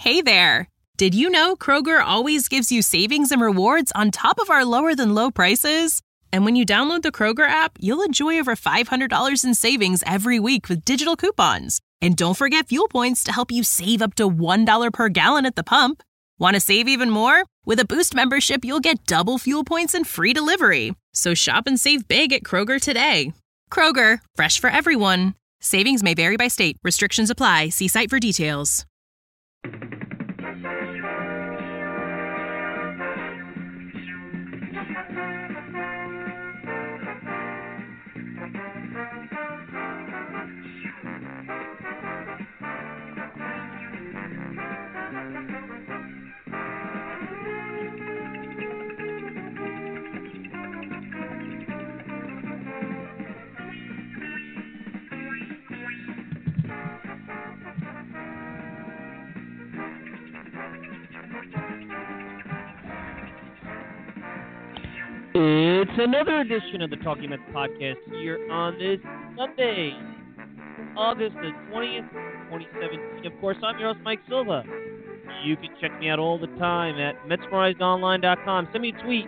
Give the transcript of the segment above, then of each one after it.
Hey there! Did you know Kroger always gives you savings and rewards on top of our lower-than-low prices? And when you download the Kroger app, you'll enjoy over $500 in savings every week with digital coupons. And don't forget fuel points to help you save up to $1 per gallon at the pump. Want to save even more? With a Boost membership, you'll get double fuel points and free delivery. So shop and save big at Kroger today. Kroger, fresh for everyone. Savings may vary by state. Restrictions apply. See site for details. It's another edition of the Talking Mets podcast here on this Sunday, August the 20th, 2017. Of course, I'm your host, Mike Silva. You can check me out all the time at MetsMerizedOnline.com. Send me a tweet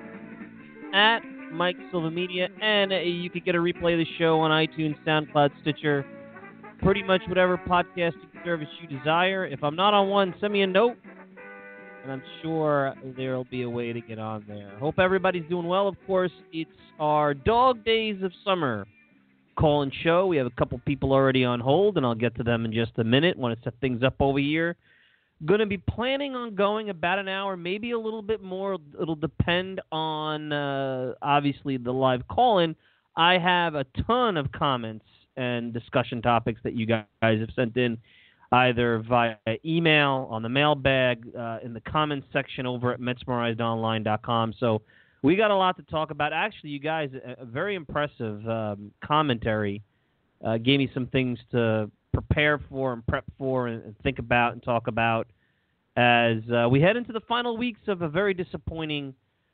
at Mike Silva Media, and you can get a replay of the show on iTunes, SoundCloud, Stitcher, pretty much whatever podcasting service you desire. If I'm not on one, send me a note, and I'm sure there'll be a way to get on there. Hope everybody's doing well. Of course, it's our dog days of summer call-in show. We have a couple people already on hold, and I'll get to them in just a minute. Want to set things up over here. Going to be planning on going about an hour, maybe a little bit more. It'll depend on, obviously, the live call-in. I have a ton of comments and discussion topics that you guys have sent in, either via email, on the mailbag, in the comments section over at MetsMerizedOnline.com. So we got a lot to talk about. Actually, you guys, a very impressive commentary. Gave me some things to prepare for and prep for and think about and talk about as we head into the final weeks of a very disappointing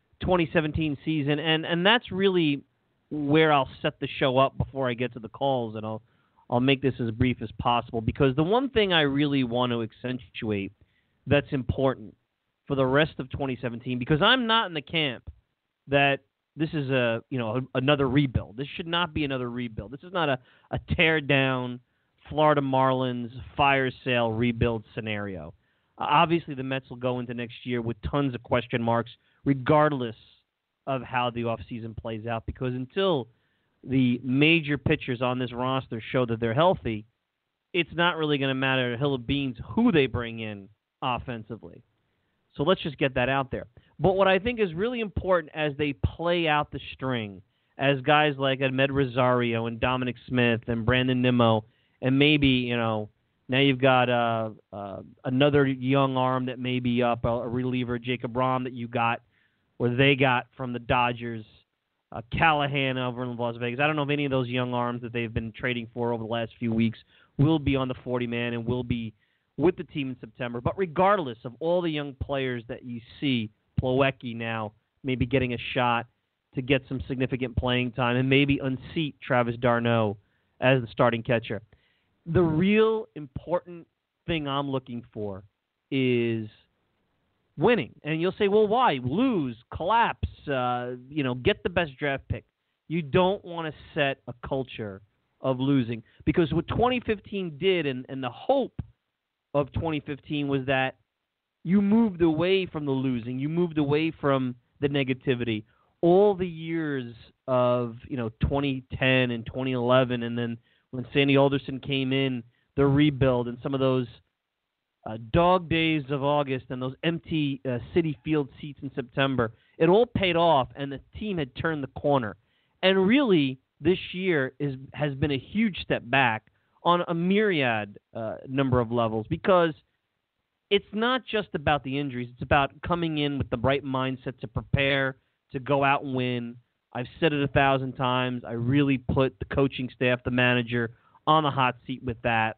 2017 season. And that's really where I'll set the show up before I get to the calls, and I'll make this as brief as possible, because the one thing I really want to accentuate that's important for the rest of 2017, because I'm not in the camp that this is another rebuild. This should not be another rebuild. This is not a tear down Florida Marlins fire sale rebuild scenario. Obviously, the Mets will go into next year with tons of question marks, regardless of how the offseason plays out, because until the major pitchers on this roster show that they're healthy, it's not really going to matter a hill of beans who they bring in offensively. So let's just get that out there. But what I think is really important as they play out the string, as guys like Ahmed Rosario and Dominic Smith and Brandon Nimmo, and maybe, now you've got another young arm that may be up, a reliever, Jacob Rom, that you got, or they got from the Dodgers, Callahan over in Las Vegas. I don't know if any of those young arms that they've been trading for over the last few weeks will be on the 40-man and will be with the team in September. But regardless of all the young players that you see, Plawecki now maybe getting a shot to get some significant playing time and maybe unseat Travis d'Arnaud as the starting catcher. The real important thing I'm looking for is winning. And you'll say, well, why? Lose, collapse, get the best draft pick. You don't want to set a culture of losing, because what 2015 did, and the hope of 2015 was that you moved away from the losing. You moved away from the negativity. All the years of 2010 and 2011, and then when Sandy Alderson came in, the rebuild, and some of those dog days of August and those empty Citi Field seats in September, it all paid off, and the team had turned the corner. And really, this year has been a huge step back on a myriad number of levels, because it's not just about the injuries. It's about coming in with the right mindset to prepare, to go out and win. I've said it 1,000 times. I really put the coaching staff, the manager, on the hot seat with that.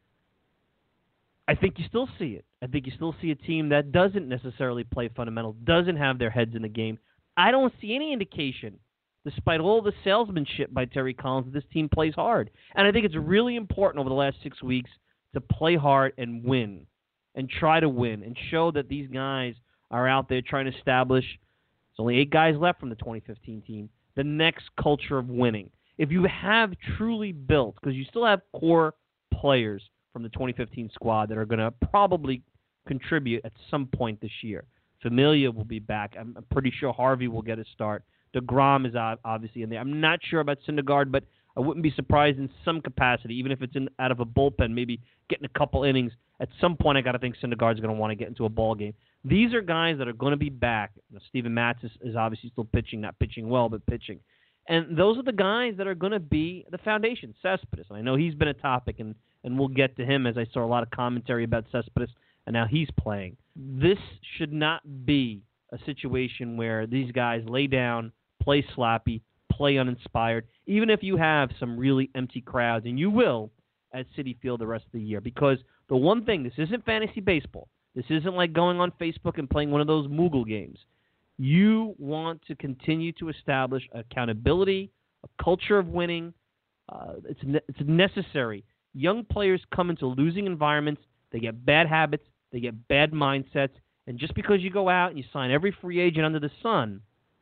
I think you still see it. I think you still see a team that doesn't necessarily play fundamental, doesn't have their heads in the game. I don't see any indication, despite all the salesmanship by Terry Collins, that this team plays hard. And I think it's really important over the last 6 weeks to play hard and win. and try to win and show that these guys are out there trying to establish, there's only 8 guys left from the 2015 team, the next culture of winning. If you have truly built, because you still have core players from the 2015 squad that are going to probably contribute at some point this year. Familia will be back. I'm pretty sure Harvey will get a start. DeGrom is obviously in there. I'm not sure about Syndergaard, but I wouldn't be surprised in some capacity, even if it's out of a bullpen, maybe getting a couple innings. At some point, I got to think Syndergaard's going to want to get into a ball game. These are guys that are going to be back. Steven Matz is obviously still pitching, not pitching well, but pitching. And those are the guys that are going to be the foundation. Cespedes, and I know he's been a topic, and we'll get to him as I saw a lot of commentary about Cespedes, and now he's playing. This should not be a situation where these guys lay down, play sloppy, play uninspired, even if you have some really empty crowds, and you will at Citi Field the rest of the year. Because the one thing, this isn't fantasy baseball. This isn't like going on Facebook and playing one of those Moogle games. You want to continue to establish accountability, a culture of winning. It's necessary. Young players come into losing environments. They get bad habits. They get bad mindsets. And just because you go out and you sign every free agent under the sun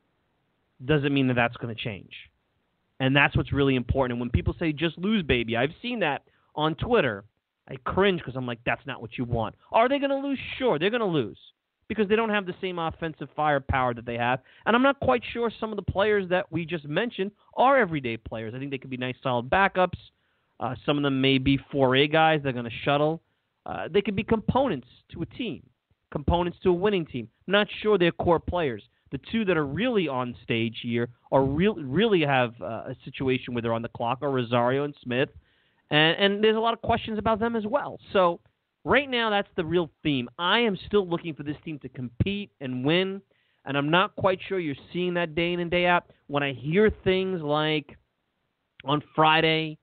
doesn't mean that that's going to change. And that's what's really important. And when people say, just lose, baby, I've seen that on Twitter. I cringe because I'm like, that's not what you want. Are they going to lose? Sure, they're going to lose because they don't have the same offensive firepower that they have. And I'm not quite sure some of the players that we just mentioned are everyday players. I think they could be nice, solid backups. Some of them may be 4A guys they're going to shuttle. They could be components to a team, components to a winning team. I'm not sure they're core players. The two that are really on stage here are really have a situation where they're on the clock are Rosario and Smith. And there's a lot of questions about them as well. So right now, that's the real theme. I am still looking for this team to compete and win, and I'm not quite sure you're seeing that day in and day out. When I hear things like on Friday,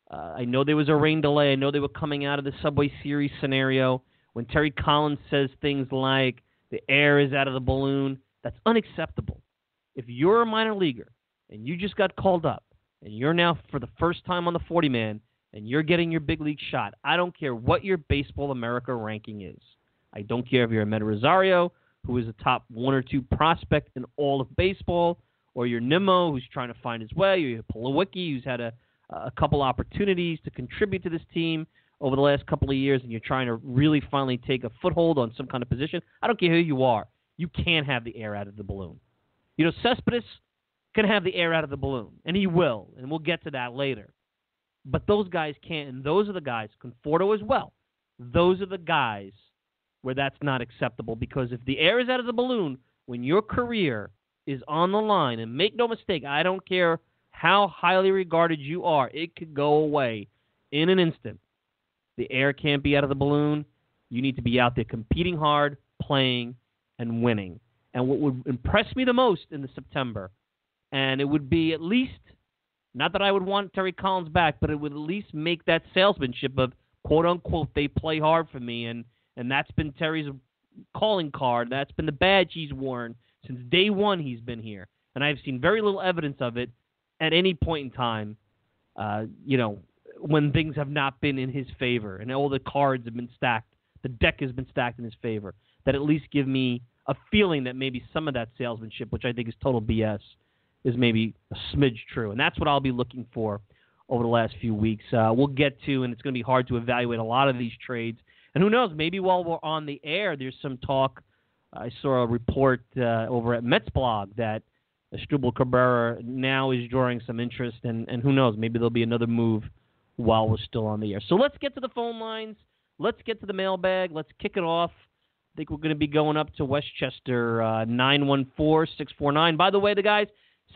I know there was a rain delay. I know they were coming out of the Subway Series scenario. When Terry Collins says things like the air is out of the balloon, that's unacceptable. If you're a minor leaguer and you just got called up and you're now for the first time on the 40-man, and you're getting your big league shot, I don't care what your Baseball America ranking is. I don't care if you're a Meta Rosario, who is a top 1 or 2 prospect in all of baseball, or you're Nimmo, who's trying to find his way, or you're Plawecki, who's had a couple opportunities to contribute to this team over the last couple of years, and you're trying to really finally take a foothold on some kind of position. I don't care who you are. You can't have the air out of the balloon. You know, Cespedes can have the air out of the balloon, and he will, and we'll get to that later. But those guys can't, and those are the guys, Conforto as well, those are the guys where that's not acceptable, because if the air is out of the balloon, when your career is on the line, and make no mistake, I don't care how highly regarded you are, it could go away in an instant. The air can't be out of the balloon. You need to be out there competing hard, playing, and winning. And what would impress me the most in the September, and it would be at least, not that I would want Terry Collins back, but it would at least make that salesmanship of, quote-unquote, they play hard for me, and that's been Terry's calling card. That's been the badge he's worn since day one he's been here. And I've seen very little evidence of it at any point in time, when things have not been in his favor and all the cards have been stacked, the deck has been stacked in his favor, that at least give me a feeling that maybe some of that salesmanship, which I think is total BS, is maybe a smidge true. And that's what I'll be looking for over the last few weeks. We'll get to, and it's going to be hard to evaluate a lot of these trades. And who knows, maybe while we're on the air, there's some talk. I saw a report over at Mets blog that Asdrubal Cabrera now is drawing some interest, and who knows, maybe there'll be another move while we're still on the air. So let's get to the phone lines. Let's get to the mailbag. Let's kick it off. I think we're going to be going up to Westchester, 914-649. By the way, the guys,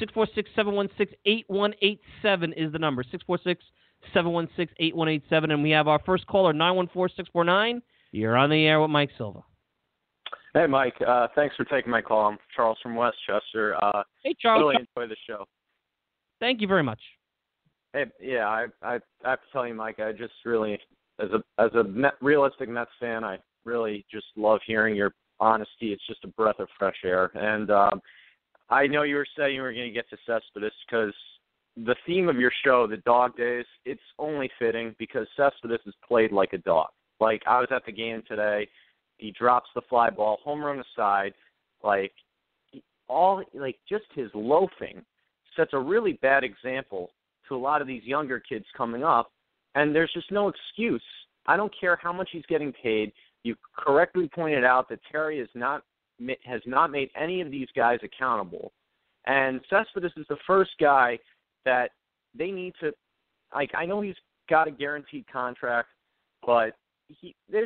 646-716-8187 is the number, 646-716-8187. And we have our first caller, 914-649. You're on the air with Mike Silva. Hey, Mike. Thanks for taking my call. I'm Charles from Westchester. Hey, Charles. Really enjoy the show. Thank you very much. Hey, yeah, I have to tell you, Mike, I just really, as a realistic Mets fan, I really just love hearing your honesty. It's just a breath of fresh air. And I know you were saying you were going to get to Cespedes because the theme of your show, the dog days, it's only fitting because Cespedes is played like a dog. Like, I was at the game today. He drops the fly ball, home run aside. Like, just his loafing sets a really bad example to a lot of these younger kids coming up, and there's just no excuse. I don't care how much he's getting paid. You correctly pointed out that Terry has not made any of these guys accountable, and Cespedes is the first guy that they need to. Like, I know he's got a guaranteed contract, but they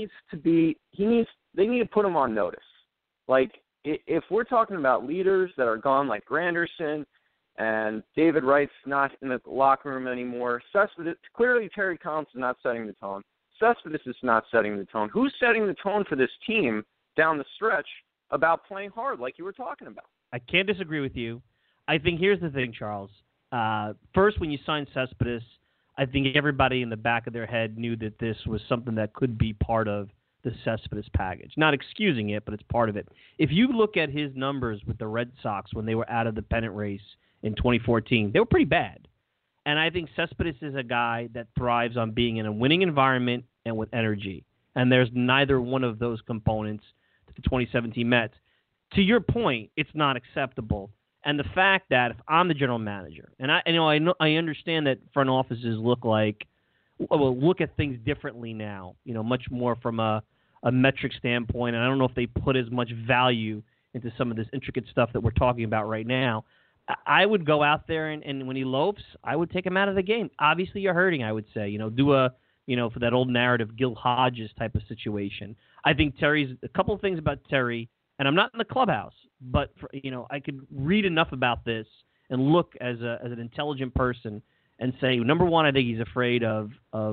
need to put him on notice. Like, if we're talking about leaders that are gone, like Granderson, and David Wright's not in the locker room anymore, Cespedes, clearly Terry Collins is not setting the tone. Cespedes is not setting the tone. Who's setting the tone for this team down the stretch about playing hard, like you were talking about? I can't disagree with you. I think here's the thing, Charles. First, when you signed Cespedes, I think everybody in the back of their head knew that this was something that could be part of the Cespedes package. Not excusing it, but it's part of it. If you look at his numbers with the Red Sox when they were out of the pennant race in 2014, they were pretty bad. And I think Cespedes is a guy that thrives on being in a winning environment and with energy. And there's neither one of those components to the 2017 Mets. To your point, it's not acceptable. And the fact that if I'm the general manager, and I understand that front offices look at things differently now, much more from a metric standpoint. And I don't know if they put as much value into some of this intricate stuff that we're talking about right now. I would go out there and when he loafs, I would take him out of the game. Obviously, you're hurting, I would say. For that old narrative, Gil Hodges type of situation. I think a couple of things about Terry, and I'm not in the clubhouse, but I could read enough about this and look as an intelligent person and say, number one, I think he's afraid of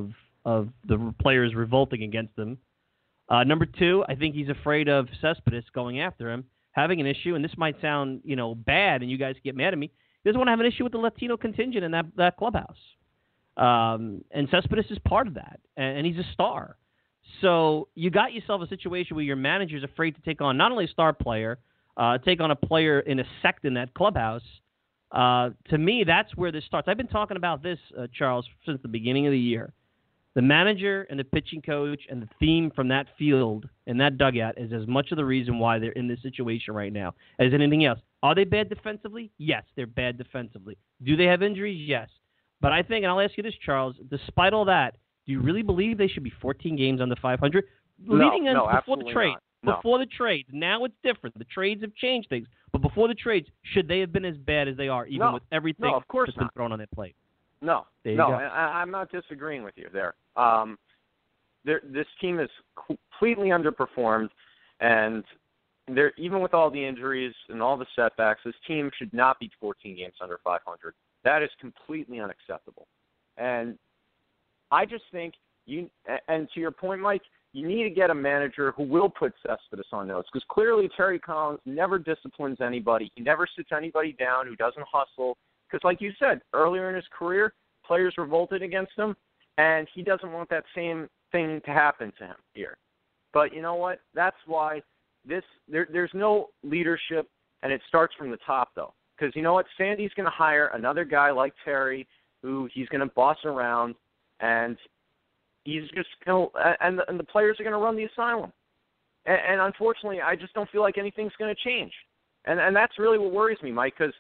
the players revolting against him. Number two, I think he's afraid of Cespedes going after him, having an issue, and this might sound, bad, and you guys get mad at me. He doesn't want to have an issue with the Latino contingent in that clubhouse. And Cespedes is part of that, and he's a star. So you got yourself a situation where your manager's afraid to take on not only a star player, take on a player in a sect in that clubhouse. To me, that's where this starts. I've been talking about this, Charles, since the beginning of the year. The manager and the pitching coach and the theme from that field and that dugout is as much of the reason why they're in this situation right now as anything else. Are they bad defensively? Yes, they're bad defensively. Do they have injuries? Yes. But I think, and I'll ask you this, Charles, despite all that, do you really believe they should be 14 games under 500? Leading in before the trade. No. Before the trades. Now it's different. The trades have changed things. But before the trades, should they have been as bad as they are, even with everything that's been thrown on their plate? No. There you go. I'm not disagreeing with you there. This team is completely underperformed, and even with all the injuries and all the setbacks, this team should not be 14 games under 500. That is completely unacceptable. And I just think and to your point, Mike, you need to get a manager who will put Cespedes on notes, because clearly Terry Collins never disciplines anybody. He never sits anybody down who doesn't hustle. Because like you said, earlier in his career, players revolted against him, and he doesn't want that same thing to happen to him here. But you know what? That's why there's no leadership, and it starts from the top, though. Because you know what? Sandy's going to hire another guy like Terry who he's going to boss around, and he's just going to, and the players are going to run the asylum. And unfortunately, I just don't feel like anything's going to change. And that's really what worries me, Mike, because,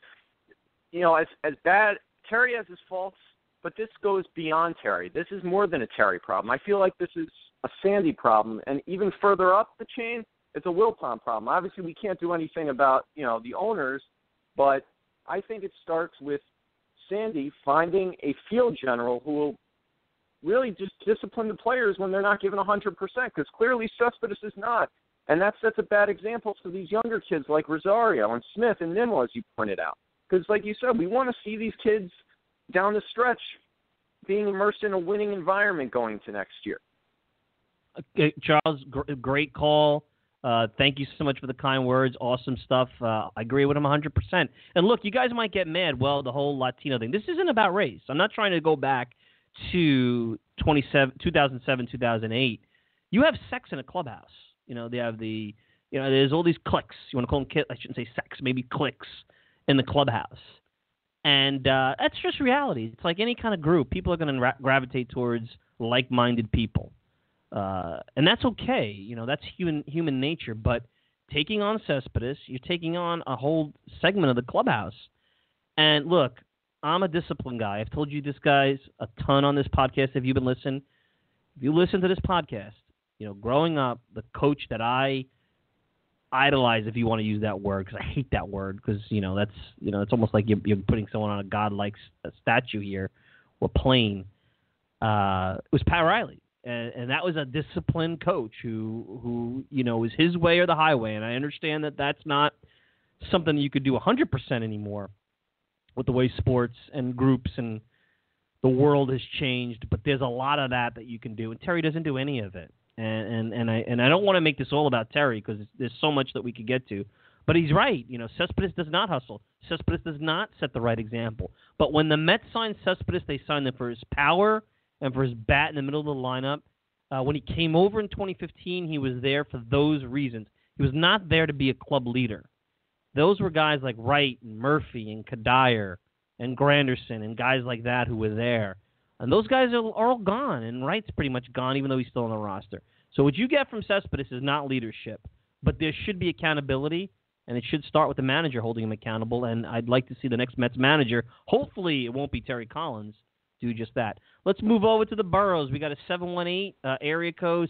as bad, Terry has his faults, but this goes beyond Terry. This is more than a Terry problem. I feel like this is a Sandy problem, and even further up the chain, it's a Wilpon problem. Obviously, we can't do anything about, the owners, but I think it starts with Sandy finding a field general who will really just discipline the players when they're not given 100%, because clearly Cespedes is not. And that sets a bad example for these younger kids like Rosario and Smith and Nimmo, as you pointed out. Because like you said, we want to see these kids down the stretch being immersed in a winning environment going to next year. Charles, great call. Thank you so much for the kind words. Awesome stuff. I agree with him 100%. And look, you guys might get mad. Well, the whole Latino thing. This isn't about race. I'm not trying to go back to 2007, 2008. You have sex in a clubhouse. They have there's all these cliques. You want to call them I shouldn't say sex, maybe cliques in the clubhouse. And that's just reality. It's like any kind of group. People are going to gravitate towards like-minded people. And that's okay. You know, that's human nature. But taking on Cespedes, you're taking on a whole segment of the clubhouse. And look, I'm a disciplined guy. I've told you this, guys, a ton on this podcast. If you've been listening, if you listen to this podcast, you know, growing up, the coach that I idolize, if you want to use that word, because I hate that word, because it's almost like you're putting someone on a godlike statue here, or plane. It was Pat Riley, and that was a disciplined coach who was his way or the highway. And I understand that that's not something you could do 100% anymore with the way sports and groups and the world has changed. But there's a lot of that you can do, and Terry doesn't do any of it. And I don't want to make this all about Terry, because there's so much that we could get to. But he's right. You know, Cespedes does not hustle. Cespedes does not set the right example. But when the Mets signed Cespedes, they signed him for his power and for his bat in the middle of the lineup. When he came over in 2015, he was there for those reasons. He was not there to be a club leader. Those were guys like Wright and Murphy and Kadire and Granderson and guys like that who were there. And those guys are all gone, and Wright's pretty much gone, even though he's still on the roster. So what you get from Cespedes is not leadership, but there should be accountability, and it should start with the manager holding him accountable. And I'd like to see the next Mets manager, hopefully it won't be Terry Collins, do just that. Let's move over to the boroughs. We got a 718 area code,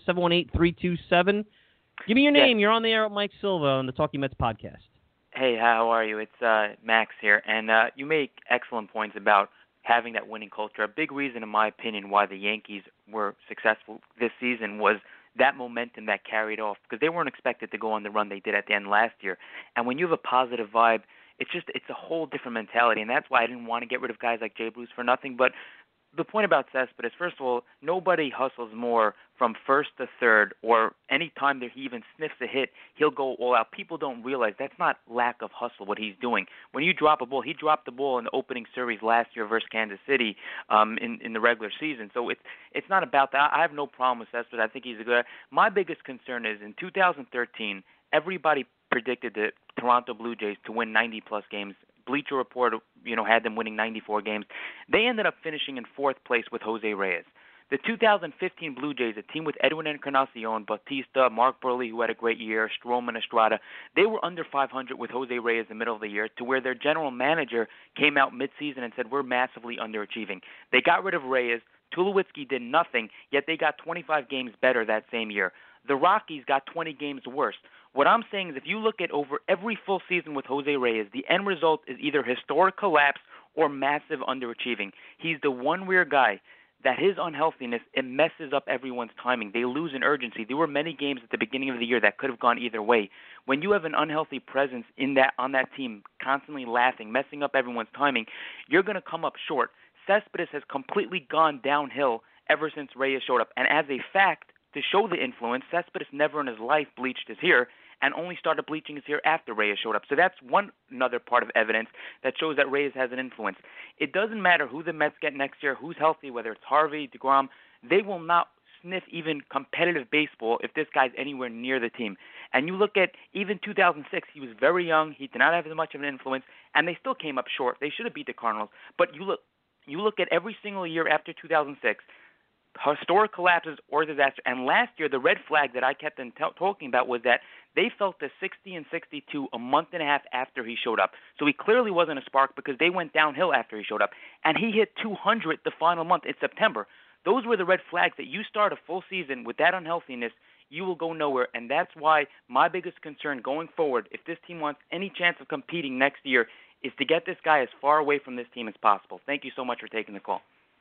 718-327. Give me your name. You're on the air with Mike Silva on the Talking Mets podcast. Hey, how are you? It's Max here, and you make excellent points about having that winning culture. A big reason, in my opinion, why the Yankees were successful this season was that momentum that carried off, because they weren't expected to go on the run they did at the end last year. And when you have a positive vibe, it's a whole different mentality, and that's why I didn't want to get rid of guys like Jay Bruce for nothing. But the point about Cespedes, first of all, nobody hustles more from first to third, or any time that he even sniffs a hit, he'll go all out. People don't realize that's not lack of hustle, what he's doing. When you drop a ball, he dropped the ball in the opening series last year versus Kansas City in the regular season. So it's not about that. I have no problem with Cespedes. I think he's a good. My biggest concern is in 2013, everybody predicted the Toronto Blue Jays to win 90-plus games. Bleacher Report, had them winning 94 games. They ended up finishing in fourth place with Jose Reyes. The 2015 Blue Jays, a team with Edwin Encarnacion, Bautista, Mark Burley, who had a great year, Stroman, Estrada, they were under 500 with Jose Reyes in the middle of the year, to where their general manager came out midseason and said, we're massively underachieving. They got rid of Reyes. Tulowitzki did nothing, yet they got 25 games better that same year. The Rockies got 20 games worse. What I'm saying is if you look at over every full season with Jose Reyes, the end result is either historic collapse or massive underachieving. He's the one weird guy that his unhealthiness, it messes up everyone's timing. They lose in urgency. There were many games at the beginning of the year that could have gone either way. When you have an unhealthy presence on that team, constantly laughing, messing up everyone's timing, you're going to come up short. Cespedes has completely gone downhill ever since Reyes showed up. And as a fact, to show the influence, Cespedes never in his life bleached his hair, and only started bleaching his hair after Reyes showed up. So that's another part of evidence that shows that Reyes has an influence. It doesn't matter who the Mets get next year, who's healthy, whether it's Harvey, DeGrom, they will not sniff even competitive baseball if this guy's anywhere near the team. And you look at even 2006, he was very young, he did not have as much of an influence, and they still came up short. They should have beat the Cardinals. But you look at every single year after 2006, historic collapses or disaster. And last year, the red flag that I kept talking about was that they felt the 60 and 62 a month and a half after he showed up. So he clearly wasn't a spark, because they went downhill after he showed up. And he hit 200 the final month in September. Those were the red flags that you start a full season with that unhealthiness, you will go nowhere. And that's why my biggest concern going forward, if this team wants any chance of competing next year, is to get this guy as far away from this team as possible. Thank you so much for taking the call.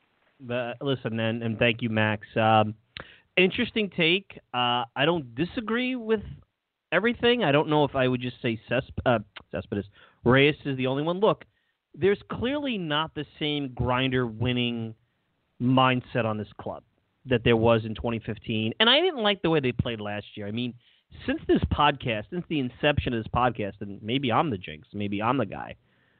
Listen, and thank you, Max. Interesting take. I don't disagree with everything. I don't know if I would just say Cespedes. Reyes is the only one. Look, there's clearly not the same grinder winning mindset on this club that there was in 2015. And I didn't like the way they played last year. I mean, since the inception of this podcast, and maybe I'm the jinx, maybe I'm the guy,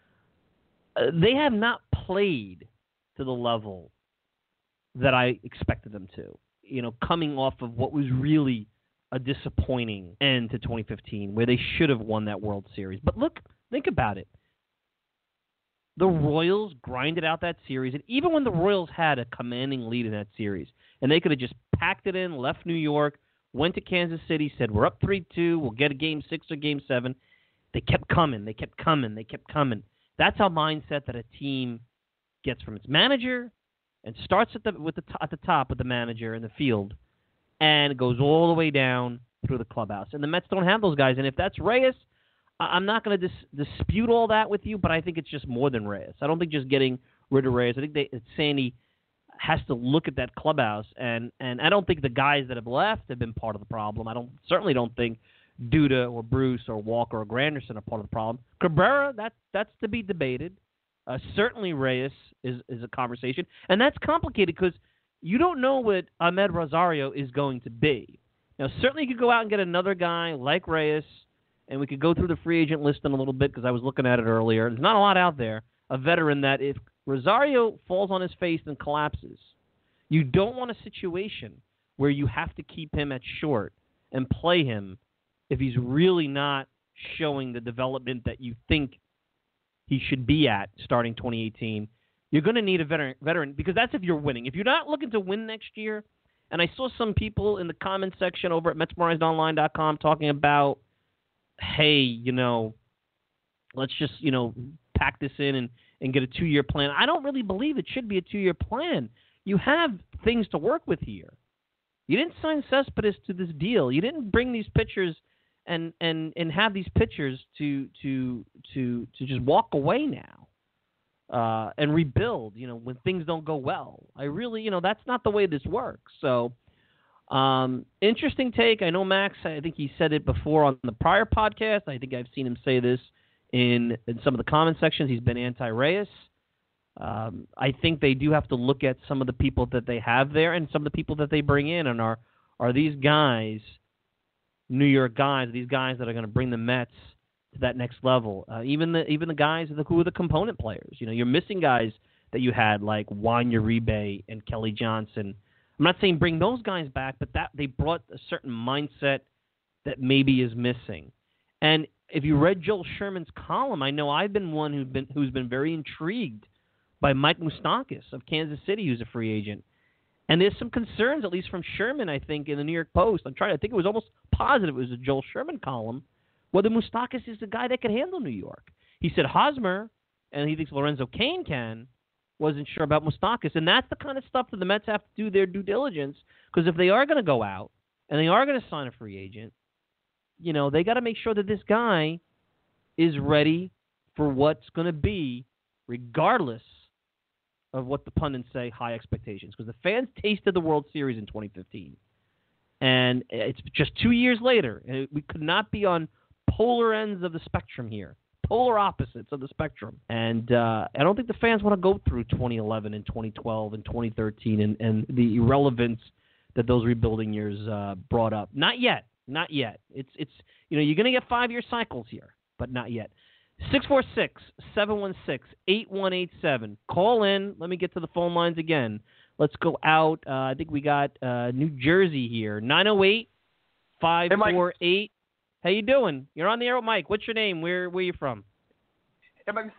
they have not played to the level that I expected them to, coming off of what was really a disappointing end to 2015, where they should have won that World Series. But look, think about it. the Royals grinded out that series, and even when the Royals had a commanding lead in that series, and they could have just packed it in, left New York, went to Kansas City, said, we're up 3-2, we'll get a Game 6 or Game 7. They kept coming. That's how mindset that a team gets from its manager and starts at the top with the manager in the field and goes all the way down through the clubhouse. And the Mets don't have those guys. And if that's Reyes, I'm not going to dispute all that with you, but I think it's just more than Reyes. I don't think just getting rid of Reyes. I think Sandy has to look at that clubhouse, and I don't think the guys that have left have been part of the problem. Certainly don't think Duda or Bruce or Walker or Granderson are part of the problem. Cabrera, that's to be debated. Certainly Reyes is a conversation, and that's complicated because you don't know what Ahmed Rosario is going to be. Now, certainly you could go out and get another guy like Reyes, and we could go through the free agent list in a little bit because I was looking at it earlier. There's not a lot out there. A veteran that if Rosario falls on his face and collapses, you don't want a situation where you have to keep him at short and play him if he's really not showing the development that you think he should be at starting 2018. You're going to need a veteran because that's if you're winning. If you're not looking to win next year, and I saw some people in the comment section over at MetsMerizedOnline.com talking about, hey, let's just, pack this in and get a 2-year plan. I don't really believe it should be a 2-year plan. You have things to work with here. You didn't sign Cespedes to this deal. You didn't bring these pitchers and have these pitchers to just walk away now and rebuild, when things don't go well. I really, that's not the way this works. So, interesting take. I know Max, I think he said it before on the prior podcast. I think I've seen him say this in some of the comment sections. He's been anti-Reyes. I think they do have to look at some of the people that they have there and some of the people that they bring in, and are these guys, New York guys, these guys that are going to bring the Mets to that next level. Even the guys who are the component players. You're missing guys that you had like Juan Uribe and Kelly Johnson. I'm not saying bring those guys back, but that they brought a certain mindset that maybe is missing. And if you read Joel Sherman's column, I know I've been one who's been very intrigued by Mike Moustakas of Kansas City, who's a free agent. And there's some concerns, at least from Sherman, I think, in the New York Post. I think it was almost positive it was a Joel Sherman column, whether Moustakas is the guy that can handle New York. He said Hosmer, and he thinks Lorenzo Cain can, wasn't sure about Moustakas. And that's the kind of stuff that the Mets have to do their due diligence, because if they are going to go out and they are going to sign a free agent, they got to make sure that this guy is ready for what's going to be, regardless of what the pundits say, high expectations. Because the fans tasted the World Series in 2015. And it's just 2 years later. And we could not be on polar ends of the spectrum here. Polar opposites of the spectrum. And I don't think the fans want to go through 2011 and 2012 and 2013 and the irrelevance that those rebuilding years brought up. Not yet. Not yet. It's you're going to get 5-year cycles here, but not yet. 646-716-8187. Call in. Let me get to the phone lines again. Let's go out. I think we got New Jersey here. 908-548. Hey, how you doing? You're on the air with Mike. What's your name? Where are you from? How you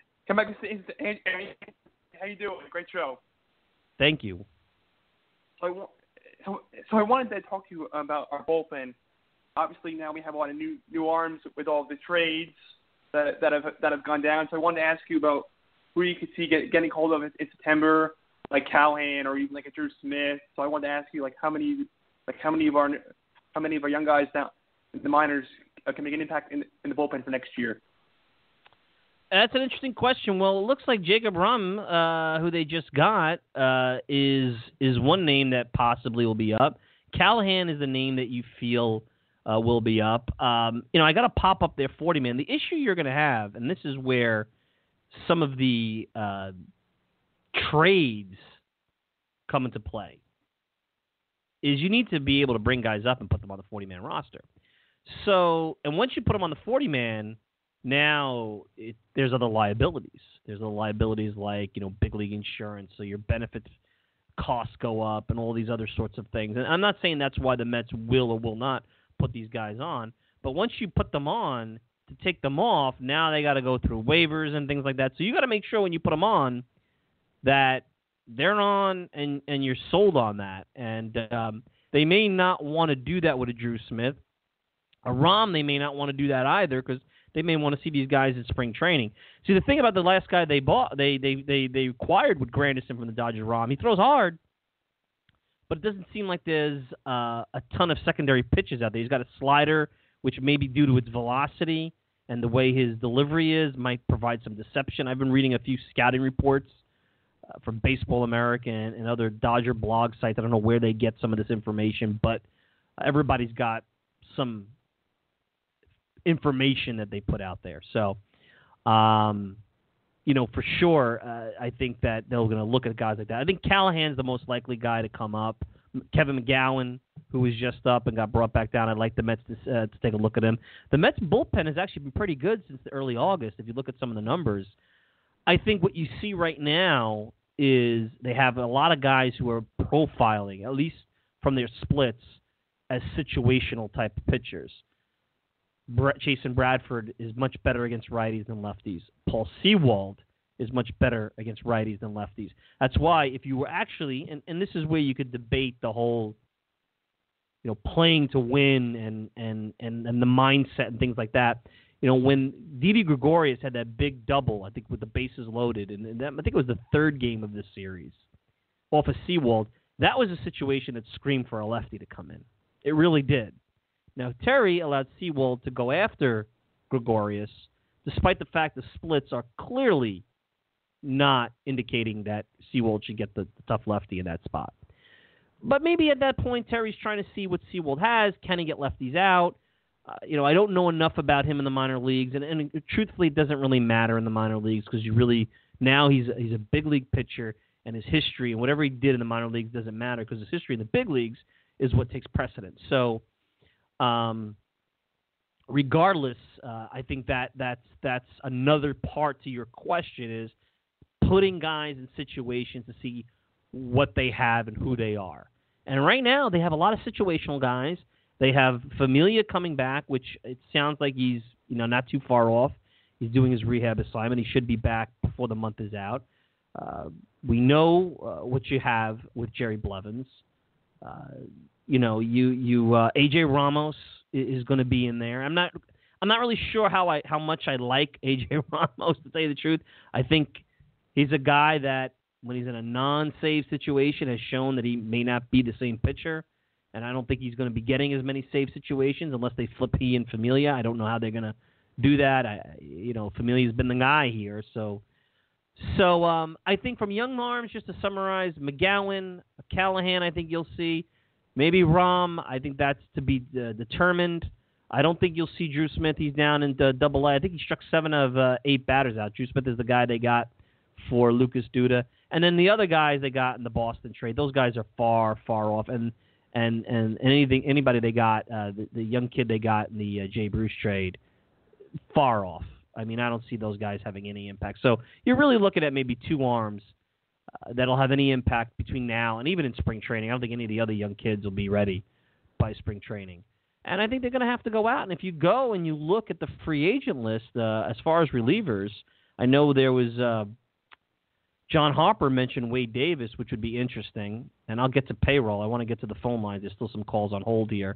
doing? Great show. Thank you. So I wanted to talk to you about our bullpen. Obviously, now we have a lot of new arms with all the trades that have gone down. So I wanted to ask you about who you could see getting hold of in September, like Callahan or even like a Drew Smith. So I wanted to ask you how many of our young guys down in the minors can make an impact in the bullpen for next year. That's an interesting question. Well, it looks like Jacob Rum, who they just got, is one name that possibly will be up. Callahan is the name that you feel will be up. I got to pop up their 40-man. The issue you're going to have, and this is where some of the trades come into play, is you need to be able to bring guys up and put them on the 40-man roster. So, and once you put them on the 40-man, now there's other liabilities. There's other liabilities like, big league insurance, so your benefits costs go up and all these other sorts of things. And I'm not saying that's why the Mets will or will not put these guys on, but once you put them on to take them off, now they got to go through waivers and things like that. So you got to make sure when you put them on that they're on and you're sold on that. And they may not want to do that with a Drew Smith. A Rahm, they may not want to do that either because they may want to see these guys in spring training. See, the thing about the last guy they acquired with Granderson from the Dodgers, Rahm, he throws hard, but it doesn't seem like there's a ton of secondary pitches out there. He's got a slider, which may be due to its velocity and the way his delivery is, might provide some deception. I've been reading a few scouting reports from Baseball America and other Dodger blog sites. I don't know where they get some of this information, but everybody's got some information that they put out there. So, for sure, I think that they're going to look at guys like that. I think Callahan's the most likely guy to come up. Kevin McGowan, who was just up and got brought back down. I'd like the Mets to take a look at him. The Mets bullpen has actually been pretty good since the early August, if you look at some of the numbers. I think what you see right now is they have a lot of guys who are profiling, at least from their splits, as situational type of pitchers. Jason Bradford is much better against righties than lefties. Paul Sewald is much better against righties than lefties. That's why if you were actually, and this is where you could debate the whole, playing to win and the mindset and things like that. When Didi Gregorius had that big double, I think with the bases loaded, and that, I think it was the third game of this series, off of Sewald, that was a situation that screamed for a lefty to come in. It really did. Now, Terry allowed Sewald to go after Gregorius, despite the fact the splits are clearly not indicating that Sewald should get the tough lefty in that spot. But maybe at that point, Terry's trying to see what Sewald has. Can he get lefties out? I don't know enough about him in the minor leagues, and truthfully, it doesn't really matter in the minor leagues because now he's a big league pitcher, and his history and whatever he did in the minor leagues doesn't matter because his history in the big leagues is what takes precedence. So, regardless, I think that's another part to your question is putting guys in situations to see what they have and who they are. And right now, they have a lot of situational guys. They have Familia coming back, which it sounds like he's not too far off. He's doing his rehab assignment. He should be back before the month is out. We know what you have with Jerry Blevins. AJ Ramos is going to be in there. I'm not really sure how much I like AJ Ramos, to tell you the truth. I think he's a guy that when he's in a non-save situation has shown that he may not be the same pitcher. And I don't think he's going to be getting as many save situations unless they flip he and Familia. I don't know how they're going to do that. Familia's been the guy here. So I think from young arms, just to summarize, McGowan, Callahan, I think you'll see. Maybe Rahm, I think that's to be determined. I don't think you'll see Drew Smith. He's down in Double-A. I think he struck 7 of 8 batters out. Drew Smith is the guy they got for Lucas Duda. And then the other guys they got in the Boston trade, those guys are far, far off. And anybody they got, the young kid they got in the Jay Bruce trade, far off. I mean, I don't see those guys having any impact. So you're really looking at maybe 2 arms that'll have any impact between now and even in spring training. I don't think any of the other young kids will be ready by spring training. And I think they're going to have to go out. And if you go and you look at the free agent list, as far as relievers, I know there was John Harper mentioned Wade Davis, which would be interesting. And I'll get to payroll. I want to get to the phone lines. There's still some calls on hold here.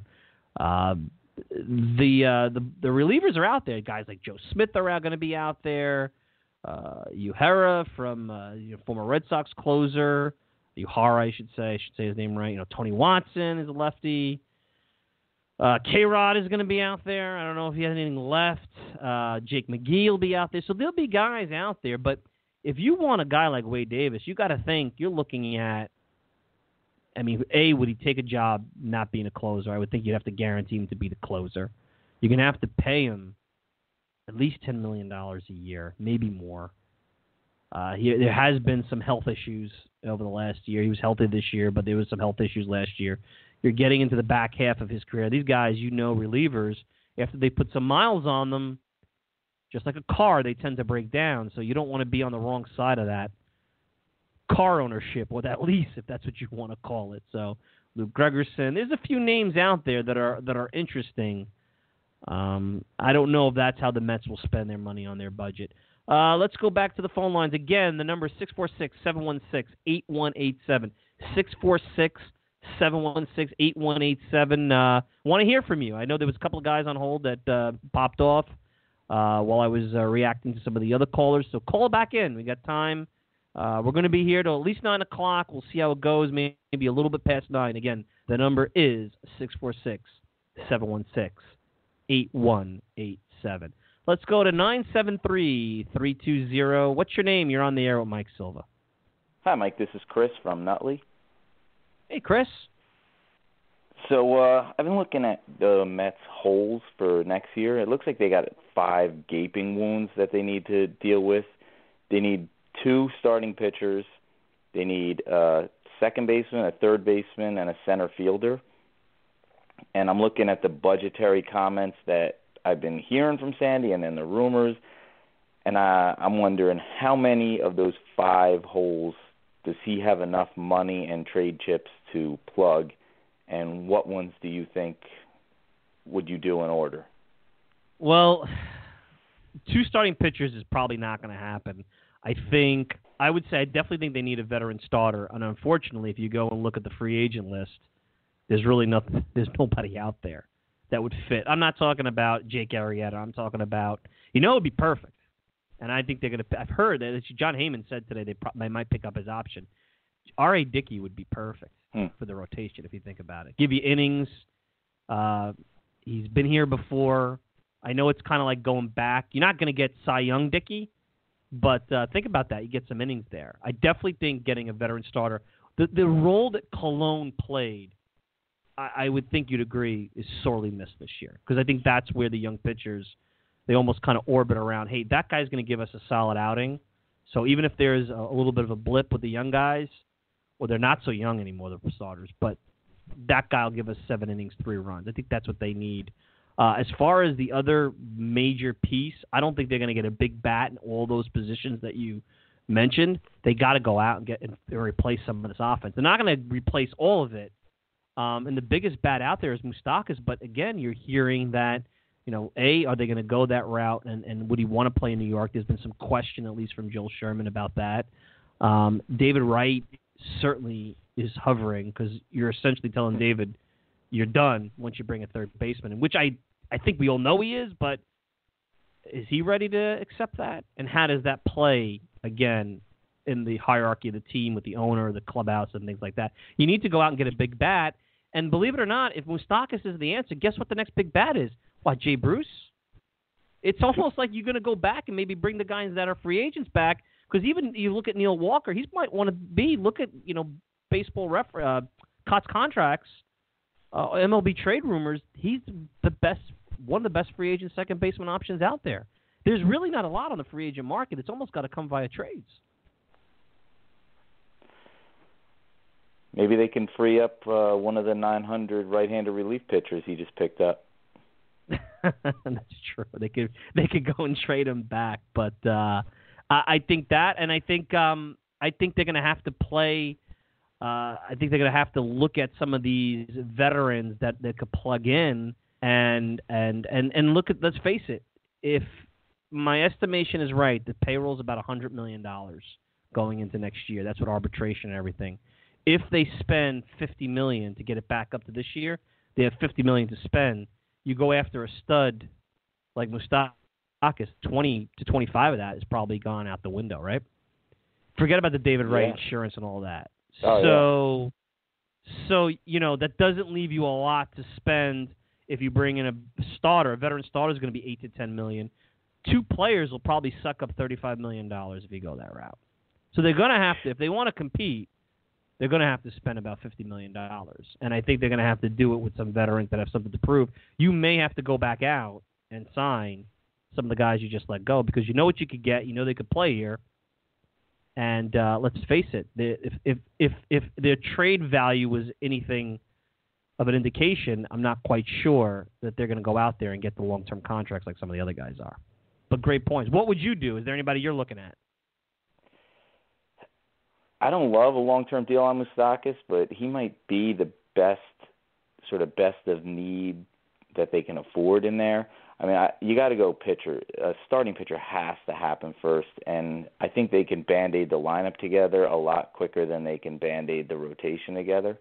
The relievers are out there. Guys like Joe Smith are going to be out there. Uhara from former Red Sox closer. Uhara, I should say his name right. Tony Watson is a lefty. K-Rod is going to be out there. I don't know if he has anything left. Jake McGee will be out there. So there'll be guys out there. But if you want a guy like Wade Davis, you got to think you're looking at, would he take a job not being a closer? I would think you'd have to guarantee him to be the closer. You're going to have to pay him at least $10 million a year, maybe more. There has been some health issues over the last year. He was healthy this year, but there was some health issues last year. You're getting into the back half of his career. These guys, relievers, after they put some miles on them, just like a car, they tend to break down. So you don't want to be on the wrong side of that car ownership, or that lease, if that's what you want to call it. So Luke Gregerson, there's a few names out there that are interesting. I don't know if that's how the Mets will spend their money on their budget. Let's go back to the phone lines. Again, the number is 646-716-8187. 646-716-8187. Want to hear from you. I know there was a couple of guys on hold that popped off while I was reacting to some of the other callers. So call back in. We got time. We're going to be here till at least 9 o'clock. We'll see how it goes, maybe a little bit past 9. Again, the number is 646-716-8187. Let's go to 973-320. What's your name? You're on the air with Mike Silva. Hi, Mike. This is Chris from Nutley. Hey, Chris. So I've been looking at the Mets' holes for next year. It looks like they got 5 gaping wounds that they need to deal with. They need 2 starting pitchers. They need a second baseman, a third baseman, and a center fielder. And I'm looking at the budgetary comments that I've been hearing from Sandy and then the rumors, and I'm wondering how many of those 5 holes does he have enough money and trade chips to plug, and what ones do you think would you do in order? Well, 2 starting pitchers is probably not going to happen. I definitely think they need a veteran starter, and unfortunately, if you go and look at the free agent list, there's nobody out there that would fit. I'm not talking about Jake Arrieta. I'm talking about, it would be perfect. And I think they're going to, I've heard that John Heyman said today they might pick up his option. R.A. Dickey would be perfect for the rotation if you think about it. Give you innings. He's been here before. I know it's kind of like going back. You're not going to get Cy Young Dickey, but think about that. You get some innings there. I definitely think getting a veteran starter, the role that Colon played, I would think you'd agree, is sorely missed this year. Because I think that's where the young pitchers, they almost kind of orbit around, hey, that guy's going to give us a solid outing. So even if there's a little bit of a blip with the young guys, well, they're not so young anymore, the starters, but that guy will give us 7 innings, 3 runs. I think that's what they need. As far as the other major piece, I don't think they're going to get a big bat in all those positions that you mentioned. They got to go out and replace some of this offense. They're not going to replace all of it. And the biggest bat out there is Moustakas, but again, you're hearing that, are they going to go that route, and would he want to play in New York? There's been some question, at least from Joel Sherman, about that. David Wright certainly is hovering because you're essentially telling David you're done once you bring a third baseman, which I think we all know he is, but is he ready to accept that? And how does that play, again, in the hierarchy of the team with the owner, the clubhouse, and things like that? You need to go out and get a big bat. And believe it or not, if Moustakas is the answer, guess what the next big bat is? What, Jay Bruce? It's almost like you're going to go back and maybe bring the guys that are free agents back, because even you look at Neil Walker, he might want to look at, baseball COTS contracts, MLB trade rumors. He's one of the best free agent second baseman options out there. There's really not a lot on the free agent market. It's almost got to come via trades. Maybe they can free up one of the 900 right-handed relief pitchers he just picked up. That's true. They could go and trade him back, but I think that, and I think they're going to have to play. I think they're going to have to look at some of these veterans that they could plug in and look at. Let's face it. If my estimation is right, the payroll is about $100 million going into next year. That's with arbitration and everything. If they spend $50 million to get it back up to this year, they have $50 million to spend. You go after a stud like Moustakas, 20 to 25 of that is probably gone out the window, right? Forget about the David Wright insurance and all that. So that doesn't leave you a lot to spend if you bring in a starter. A veteran starter is going to be $8 to $10 million. 2 players will probably suck up $35 million if you go that route. So they're going to have to, if they want to compete, they're going to have to spend about $50 million. And I think they're going to have to do it with some veterans that have something to prove. You may have to go back out and sign some of the guys you just let go because you know what you could get. You know they could play here. And let's face it, if their trade value was anything of an indication, I'm not quite sure that they're going to go out there and get the long-term contracts like some of the other guys are. But great points. What would you do? Is there anybody you're looking at? I don't love a long-term deal on Moustakas, but he might be the best of need that they can afford in there. I mean, you got to go pitcher. A starting pitcher has to happen first, and I think they can Band-Aid the lineup together a lot quicker than they can Band-Aid the rotation together.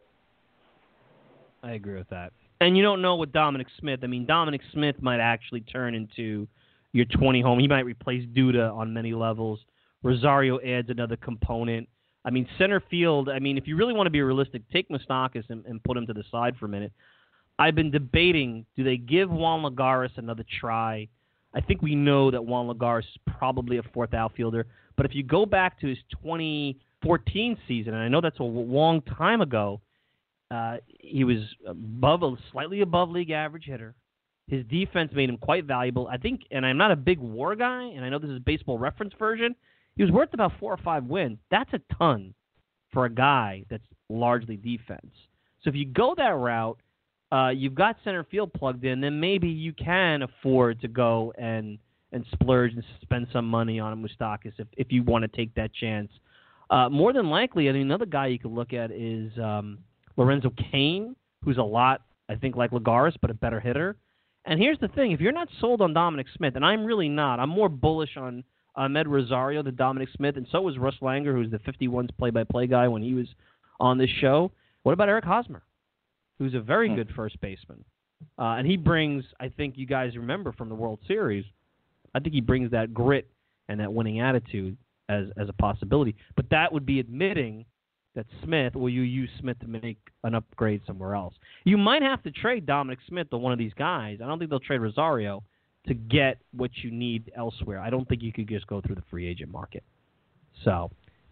I agree with that. And you don't know with Dominic Smith. I mean, Dominic Smith might actually turn into your 20 home. He might replace Duda on many levels. Rosario adds another component. I mean, center field, I mean, if you really want to be realistic, take Moustakas and put him to the side for a minute. I've been debating, do they give Juan Lagares another try? I think we know that Juan Lagares is probably a fourth outfielder. But if you go back to his 2014 season, and I know that's a long time ago, he was slightly above league average hitter. His defense made him quite valuable. I think, and I'm not a big WAR guy, and I know this is Baseball Reference version, he was worth about 4 or 5 wins. That's a ton for a guy that's largely defense. So if you go that route, you've got center field plugged in, then maybe you can afford to go and splurge and spend some money on a Moustakas if you want to take that chance. More than likely, I mean, another guy you could look at is Lorenzo Cain, who's a lot, I think, like Lagares, but a better hitter. And here's the thing. If you're not sold on Dominic Smith, and I'm really not, I'm more bullish on Ahmed Rosario than Dominic Smith, and so was Russ Langer, who's the 51's play-by-play guy when he was on this show. What about Eric Hosmer, who's a very good first baseman? And he brings, I think you guys remember from the World Series, I think he brings that grit and that winning attitude as a possibility. But that would be admitting that Smith, will you use Smith to make an upgrade somewhere else? You might have to trade Dominic Smith to one of these guys. I don't think they'll trade Rosario to get what you need elsewhere. I don't think you could just go through the free agent market. So,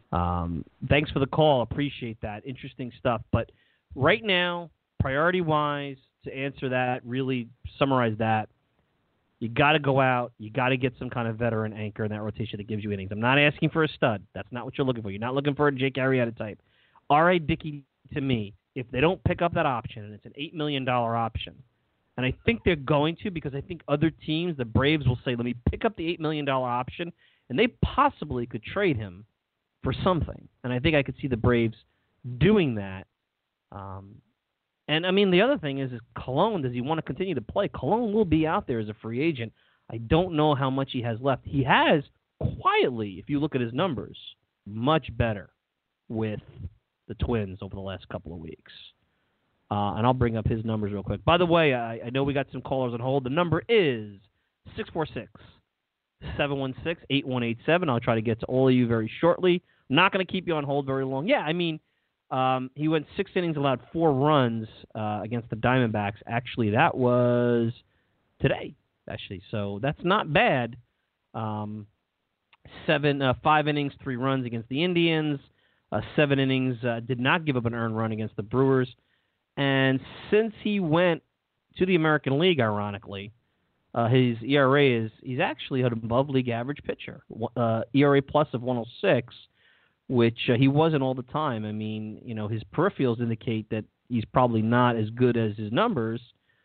thanks for the call. Appreciate that. Interesting stuff. But right now, priority-wise, to answer that, really summarize that, you got to go out. You got to get some kind of veteran anchor in that rotation that gives you innings. I'm not asking for a stud. That's not what you're looking for. You're not looking for a Jake Arrieta type. R.A. Dickey, to me, if they don't pick up that option, and it's an $8 million option, and I think they're going to, because I think other teams, the Braves, will say, let me pick up the $8 million option, and they possibly could trade him for something. And I think I could see the Braves doing that. And, I mean, the other thing is Colon, does he want to continue to play? Colon will be out there as a free agent. I don't know how much he has left. He has, quietly, if you look at his numbers, much better with the Twins over the last couple of weeks. And I'll bring up his numbers real quick. By the way, I know we got some callers on hold. The number is 646-716-8187. I'll try to get to all of you very shortly. I'm not going to keep you on hold very long. Yeah, I mean, he went 6 innings, allowed 4 runs against the Diamondbacks. Actually, that was today, actually. So that's not bad. 5 innings, 3 runs against the Indians. 7 innings, did not give up an earned run against the Brewers. And since he went to the American League, ironically, his ERA he's actually an above league average pitcher. ERA plus of 106, which he wasn't all the time. I mean, you know, his peripherals indicate that he's probably not as good as his numbers,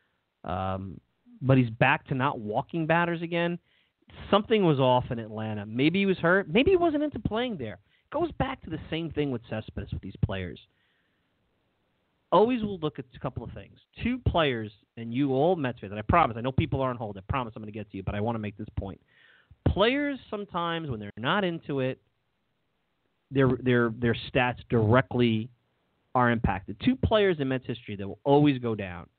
but he's back to not walking batters again. Something was off in Atlanta. Maybe he was hurt. Maybe he wasn't into playing there. It goes back to the same thing with Cespedes with these players. Always will look at a couple of things. 2 players, and you all Mets fans, and I promise, I know people are on hold. I promise I'm going to get to you, but I want to make this point. Players sometimes, when they're not into it, their stats directly are impacted. 2 players in Mets history that will always go down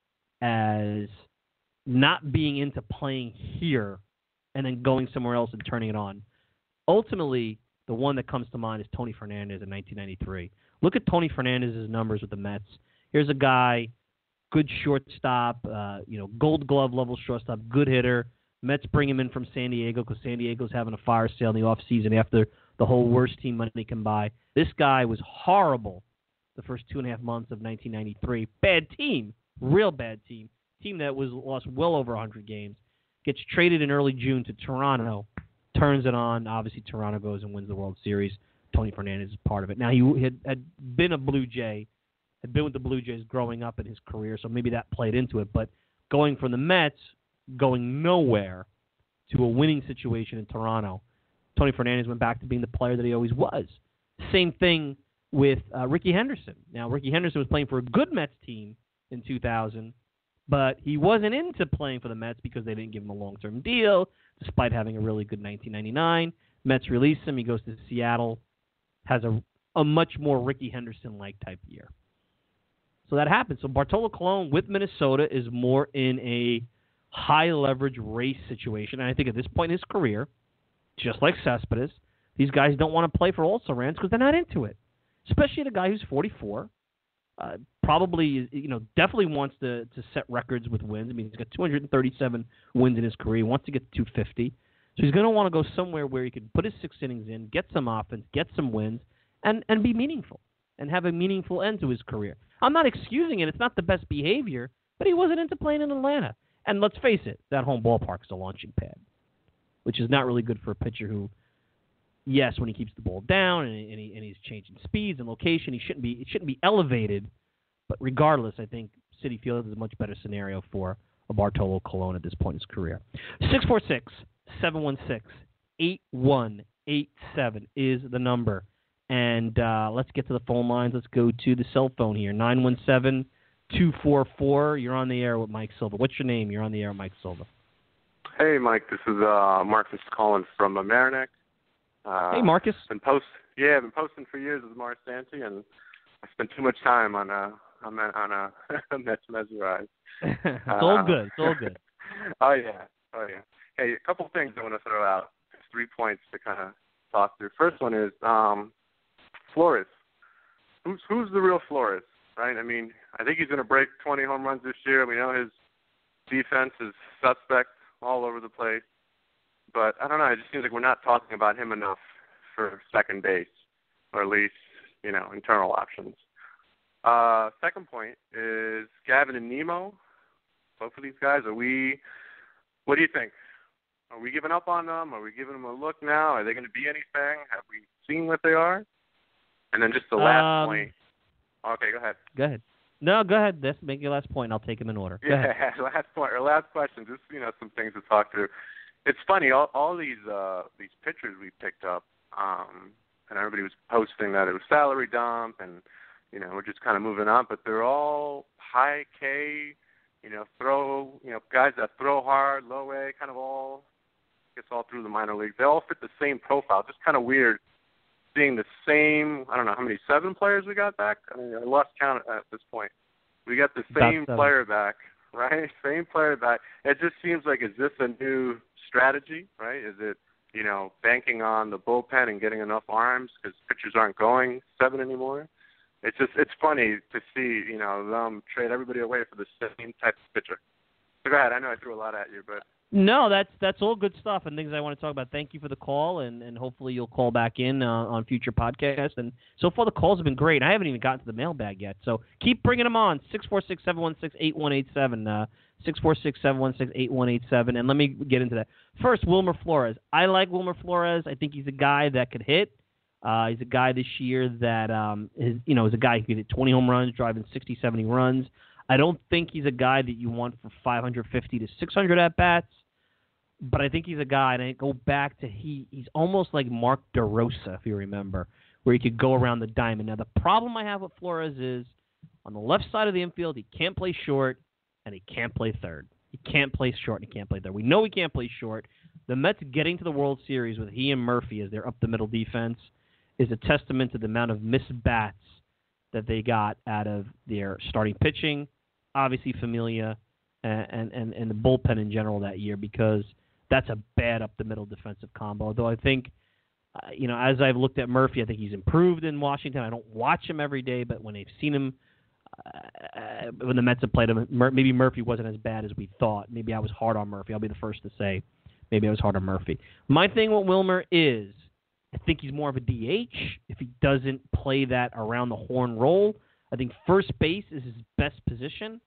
as not being into playing here and then going somewhere else and turning it on. Ultimately, the one that comes to mind is Tony Fernandez in 1993. Look at Tony Fernandez's numbers with the Mets. Here's a guy, good shortstop, Gold Glove level shortstop, good hitter. Mets bring him in from San Diego because San Diego's having a fire sale in the offseason after the whole worst team money can buy. This guy was horrible the first 2.5 months of 1993. Bad team, real bad team. Team that lost well over 100 games. Gets traded in early June to Toronto, turns it on. Obviously, Toronto goes and wins the World Series. Tony Fernandez is part of it. Now, he had been a Blue Jay, had been with the Blue Jays growing up in his career, so maybe that played into it. But going from the Mets, going nowhere, to a winning situation in Toronto, Tony Fernandez went back to being the player that he always was. Same thing with Rickey Henderson. Now, Rickey Henderson was playing for a good Mets team in 2000, But he wasn't into playing for the Mets because they didn't give him a long-term deal, despite having a really good 1999. Mets release him. He goes to Seattle, has a much more Rickey Henderson-like type year. So that happens. So Bartolo Colon with Minnesota is more in a high-leverage race situation. And I think at this point in his career, just like Cespedes, these guys don't want to play for also-rans because they're not into it. Especially the guy who's 44. Probably, definitely wants to set records with wins. I mean, he's got 237 wins in his career. He wants to get to 250. So he's going to want to go somewhere where he can put his 6 innings in, get some offense, get some wins, and be meaningful and have a meaningful end to his career. I'm not excusing it. It's not the best behavior, but he wasn't into playing in Atlanta. And let's face it, that home ballpark is a launching pad, which is not really good for a pitcher who, yes, when he keeps the ball down and he's changing speeds and location, it shouldn't be elevated. But regardless, I think Citi Field is a much better scenario for a Bartolo Colon at this point in his career. 646-716-8187 is the number. And let's get to the phone lines. Let's go to the cell phone here. 917-244. You're on the air with Mike Silva. What's your name? You're on the air with Mike Silva. Hey, Mike. This is Marcus calling from Mamaroneck. Hey, Marcus. I've been posting for years with Mars Santi, and I spent too much time on Mets Mesmerized. It's all good. It's all good. Oh yeah. Hey, a couple things I want to throw out. 3 points to kind of talk through. First one is Flores. Who's the real Flores, right? I mean, I think he's going to break 20 home runs this year. We know his defense is suspect all over the place. But I don't know. It just seems like we're not talking about him enough for second base, or at least, internal options. Second point is Gavin and Nemo. Both of these guys, what do you think? Are we giving up on them? Are we giving them a look now? Are they going to be anything? Have we seen what they are? And then just the last point. Okay, go ahead. Go ahead. No, go ahead. Just make your last point. I'll take them in order. Go ahead. Last point or last question. Just some things to talk through. It's funny. All these pitchers we picked up, and everybody was posting that it was salary dump, and we're just kind of moving on. But they're all high K, guys that throw hard, low A, kind of all gets all through the minor leagues. They all fit the same profile. Just kind of weird seeing the same. I don't know how many 7 players we got back. I mean, I lost count at this point. We got the same player back, right? Same player back. It just seems like, is this a new strategy, right? Is it, banking on the bullpen and getting enough arms because pitchers aren't going 7 anymore? It's funny to see, them trade everybody away for the same type of pitcher. So go ahead. I know I threw a lot at you, but. No, that's all good stuff and things I want to talk about. Thank you for the call, and hopefully you'll call back in on future podcasts. And so far the calls have been great. I haven't even gotten to the mailbag yet, so keep bringing them on. 646-716-8187. 646-716-8187. And let me get into that. First, Wilmer Flores. I like Wilmer Flores. I think he's a guy that could hit. He's a guy this year that is a guy who could hit 20 home runs, driving 60, 70 runs. I don't think he's a guy that you want for 550 to 600 at-bats, but I think he's a guy, and I go back to he's almost like Mark DeRosa, if you remember, where he could go around the diamond. Now, the problem I have with Flores is on the left side of the infield, he can't play short, and he can't play third. He can't play short, and he can't play third. We know he can't play short. The Mets getting to the World Series with he and Murphy as their up-the-middle defense is a testament to the amount of missed bats that they got out of their starting pitching, obviously Familia, and the bullpen in general that year, because that's a bad up-the-middle defensive combo. Although I think, as I've looked at Murphy, I think he's improved in Washington. I don't watch him every day, but when I've seen him, when the Mets have played him, maybe Murphy wasn't as bad as we thought. Maybe I was hard on Murphy. I'll be the first to say maybe I was hard on Murphy. My thing with Wilmer is I think he's more of a DH if he doesn't play that around the horn role. I think first base is his best position.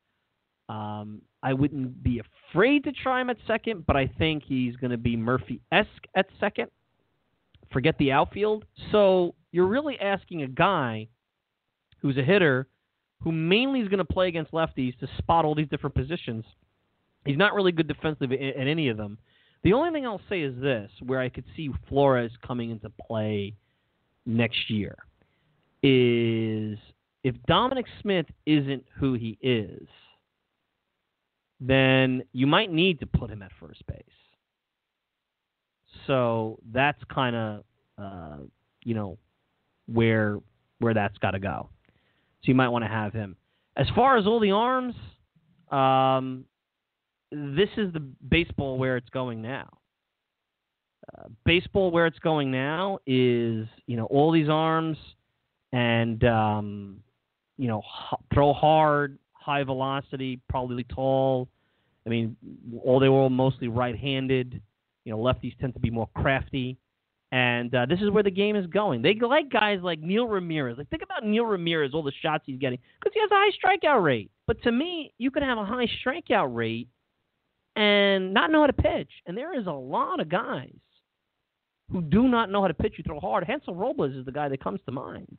I wouldn't be afraid to try him at second, but I think he's going to be Murphy-esque at second. Forget the outfield. So you're really asking a guy who's a hitter who mainly is going to play against lefties to spot all these different positions. He's not really good defensively in any of them. The only thing I'll say is this, where I could see Flores coming into play next year, is if Dominic Smith isn't who he is, then you might need to put him at first base. So that's kind of, where that's got to go. So you might want to have him. As far as all the arms, this is the baseball where it's going now. Baseball where it's going now is, all these arms and, throw hard, high velocity, probably tall. I mean, they were all mostly right-handed. Lefties tend to be more crafty. And this is where the game is going. They like guys like Neil Ramirez. Like, think about Neil Ramirez, all the shots he's getting, because he has a high strikeout rate. But to me, you could have a high strikeout rate and not know how to pitch. And there is a lot of guys who do not know how to pitch. You throw hard. Hansel Robles is the guy that comes to mind.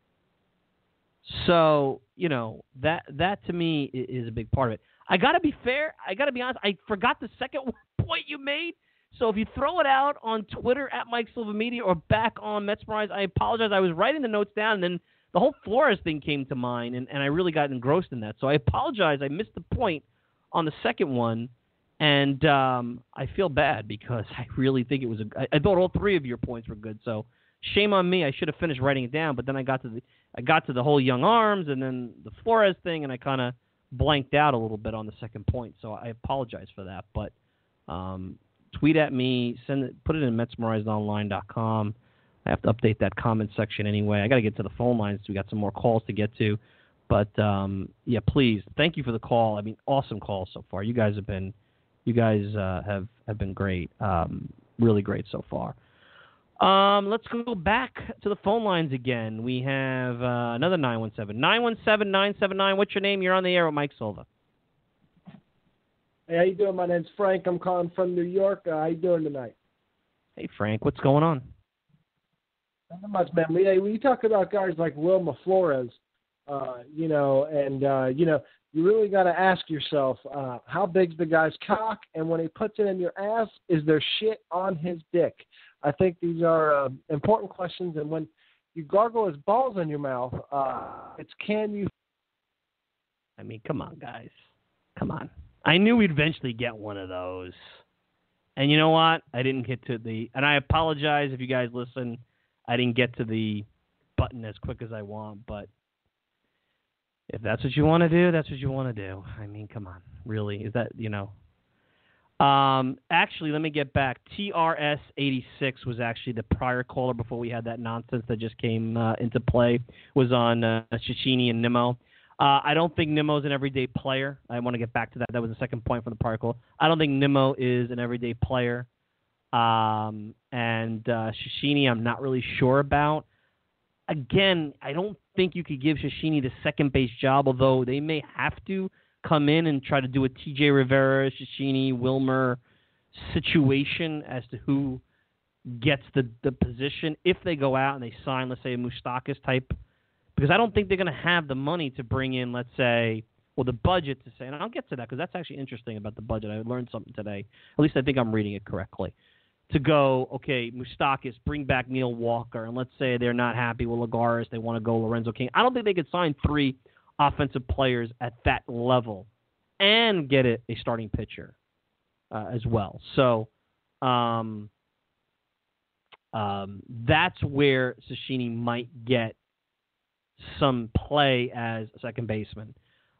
So, that to me is a big part of it. I got to be fair. I got to be honest. I forgot the second point you made. So if you throw it out on Twitter at Mike Silva Media or back on Metsmerized, I apologize. I was writing the notes down, and then the whole Flores thing came to mind, and I really got engrossed in that. So I apologize. I missed the point on the second one, and I feel bad because I really think it was I thought all three of your points were good. So shame on me. I should have finished writing it down, but then I got to the whole young arms and then the Flores thing, and I kind of blanked out a little bit on the second point. So I apologize for that, but. Tweet at me, put it in MetsmerizedOnline.com. I have to update that comment section anyway. I got to get to the phone lines. We got some more calls to get to. But, please, thank you for the call. I mean, awesome calls so far. You guys have been great. Really great so far. Let's go back to the phone lines again. We have another 917. 917-979. What's your name? You're on the air with Mike Silva. Hey, how you doing? My name's Frank. I'm calling from New York. How you doing tonight? Hey, Frank. What's going on? Not much, man. When you talk about guys like Wilmer Flores, you really got to ask yourself, how big's the guy's cock? And when he puts it in your ass, is there shit on his dick? I think these are important questions. And when you gargle his balls in your mouth, it's can you... I mean, come on, guys. Come on. I knew we'd eventually get one of those. And you know what? I didn't get to and I apologize if you guys listen. I didn't get to the button as quick as I want, but if that's what you want to do, that's what you want to do. I mean, come on. Really? Is that, Actually, let me get back. TRS86 was actually the prior caller before we had that nonsense that just came into play. Was on Cecchini and Nimmo. I don't think Nimmo's an everyday player. I want to get back to that. That was the second point from the particle. I don't think Nimmo is an everyday player. And Cecchini, I'm not really sure about. Again, I don't think you could give Cecchini the second base job, although they may have to come in and try to do a T.J. Rivera, Cecchini, Wilmer situation as to who gets the position if they go out and they sign, let's say, a Moustakas type. Because I don't think they're going to have the money to bring in, let's say, the budget to say, and I'll get to that because that's actually interesting about the budget. I learned something today. At least I think I'm reading it correctly. To go, okay, Moustakas, bring back Neil Walker, and let's say they're not happy with Lagares, they want to go Lorenzo King. I don't think they could sign 3 offensive players at that level and get a starting pitcher as well. So that's where Cecchini might get some play as a second baseman.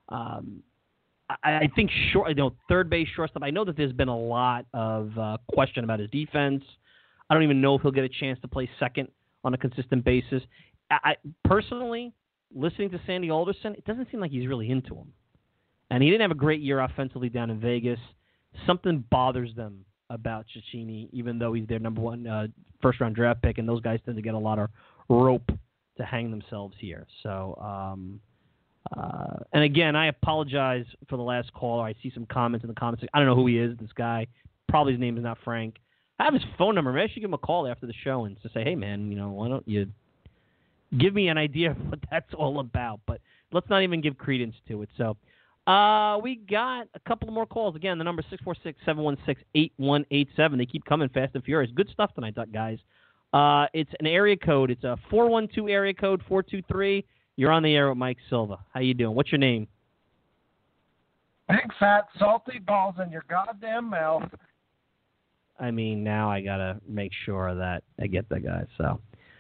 I think third base, shortstop. I know that there's been a lot of question about his defense. I don't even know if he'll get a chance to play second on a consistent basis. I personally, listening to Sandy Alderson, it doesn't seem like he's really into him. And he didn't have a great year offensively down in Vegas. Something bothers them about Cecchini, even though he's their number 1 first-round draft pick, and those guys tend to get a lot of rope to hang themselves here. So, and again, I apologize for the last caller. I see some comments in the comments. I don't know who he is, this guy. Probably his name is not Frank. I have his phone number. Maybe I should give him a call after the show and to say, hey, man, why don't you give me an idea of what that's all about? But let's not even give credence to it. So we got a couple more calls. Again, the number 646-716-8187. They keep coming fast and furious. Good stuff tonight, guys. It's an area code. It's a 412 area code, 423. You're on the air with Mike Silva. How you doing? What's your name? Big fat salty balls in your goddamn mouth. I mean, now I gotta make sure that I get that guy. So,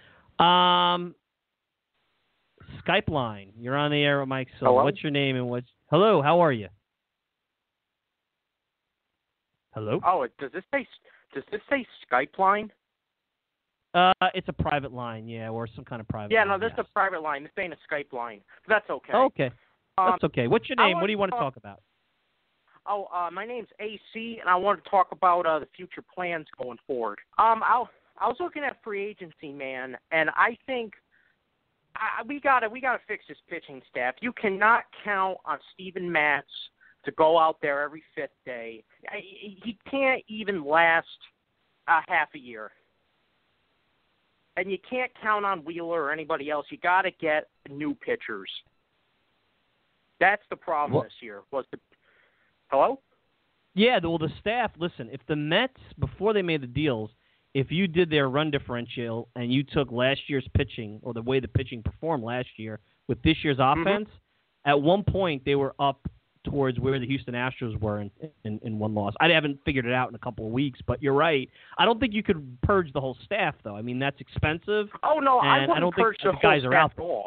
Skype line. You're on the air with Mike Silva. Hello? What's your name and what's? Hello. How are you? Hello. Oh, does this say Skype line? It's a private line, yeah, or some kind of private. Yeah, line, no, this is yes. a private line. This ain't a Skype line. That's okay. Okay. That's okay. What's your name? What do you want to talk about? Oh, my name's AC, and I wanted to talk about the future plans going forward. I was looking at free agency, man, and I think we gotta fix this pitching staff. You cannot count on Steven Matz to go out there every fifth day. He can't even last half a year. And you can't count on Wheeler or anybody else. You got to get new pitchers. That's the problem this year. Hello? Yeah, well, the staff, listen, if the Mets, before they made the deals, if you did their run differential and you took last year's pitching or the way the pitching performed last year with this year's offense, at one point they were up towards where the Houston Astros were in one loss. I haven't figured it out in a couple of weeks, but you're right. I don't think you could purge the whole staff, though. I mean, that's expensive. Oh, no, I wouldn't purge the whole guys are staff out at all.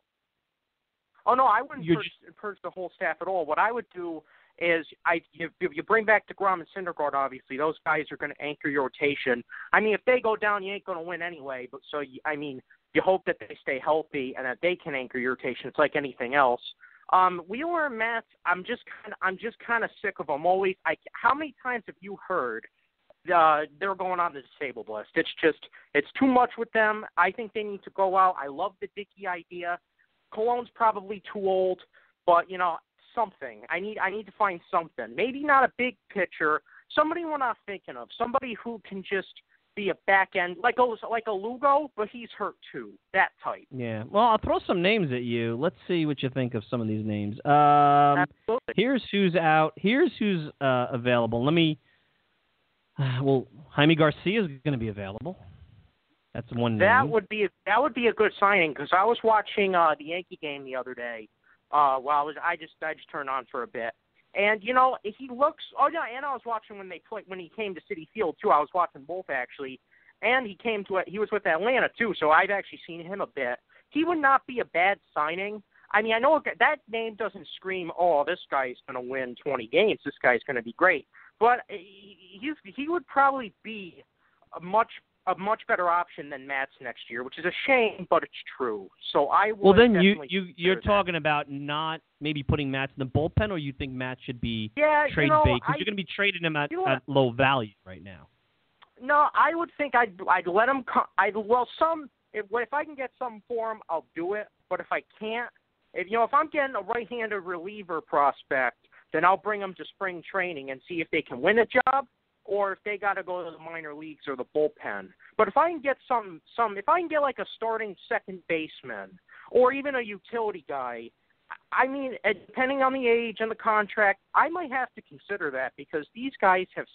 Oh, no, I wouldn't purge the whole staff at all. What I would do is if you bring back DeGrom and Syndergaard, obviously, those guys are going to anchor your rotation. I mean, if they go down, you ain't going to win anyway. But so, you hope that they stay healthy and that they can anchor your rotation. It's like anything else. Wheeler and Matz, I'm just kind of sick of them. Always, how many times have you heard they're going on the disabled list? It's too much with them. I think they need to go out. I love the Dickey idea. Cologne's probably too old, but something. I need to find something. Maybe not a big pitcher. Somebody we're not thinking of. Somebody who can just be a back end like a Lugo, but he's hurt too. That type. Yeah. Well, I'll throw some names at you. Let's see what you think of some of these names. Absolutely. Here's who's out. Here's who's available. Let me. Well, Jaime Garcia is going to be available. That's one name. That would be a good signing because I was watching the Yankee game the other day. I just turned on for a bit. And he looks. Oh yeah, and I was watching when he came to Citi Field too. I was watching both actually, and he was with Atlanta too. So I've actually seen him a bit. He would not be a bad signing. I mean, I know that name doesn't scream, oh, this guy's going to win 20 games. This guy's going to be great. But he would probably be a much better option than Matz next year, which is a shame, but it's true. So I would. Well, then you're talking about not maybe putting Matz in the bullpen, or you think Matz should be traded bait because you're going to be trading him at low value right now. No, I would think I'd let him. If I can get something for him, I'll do it. But if I can't, if I'm getting a right-handed reliever prospect, then I'll bring him to spring training and see if they can win a job, or if they got to go to the minor leagues or the bullpen. But if I can get if I can get like a starting second baseman or even a utility guy, I mean, depending on the age and the contract, I might have to consider that because these guys have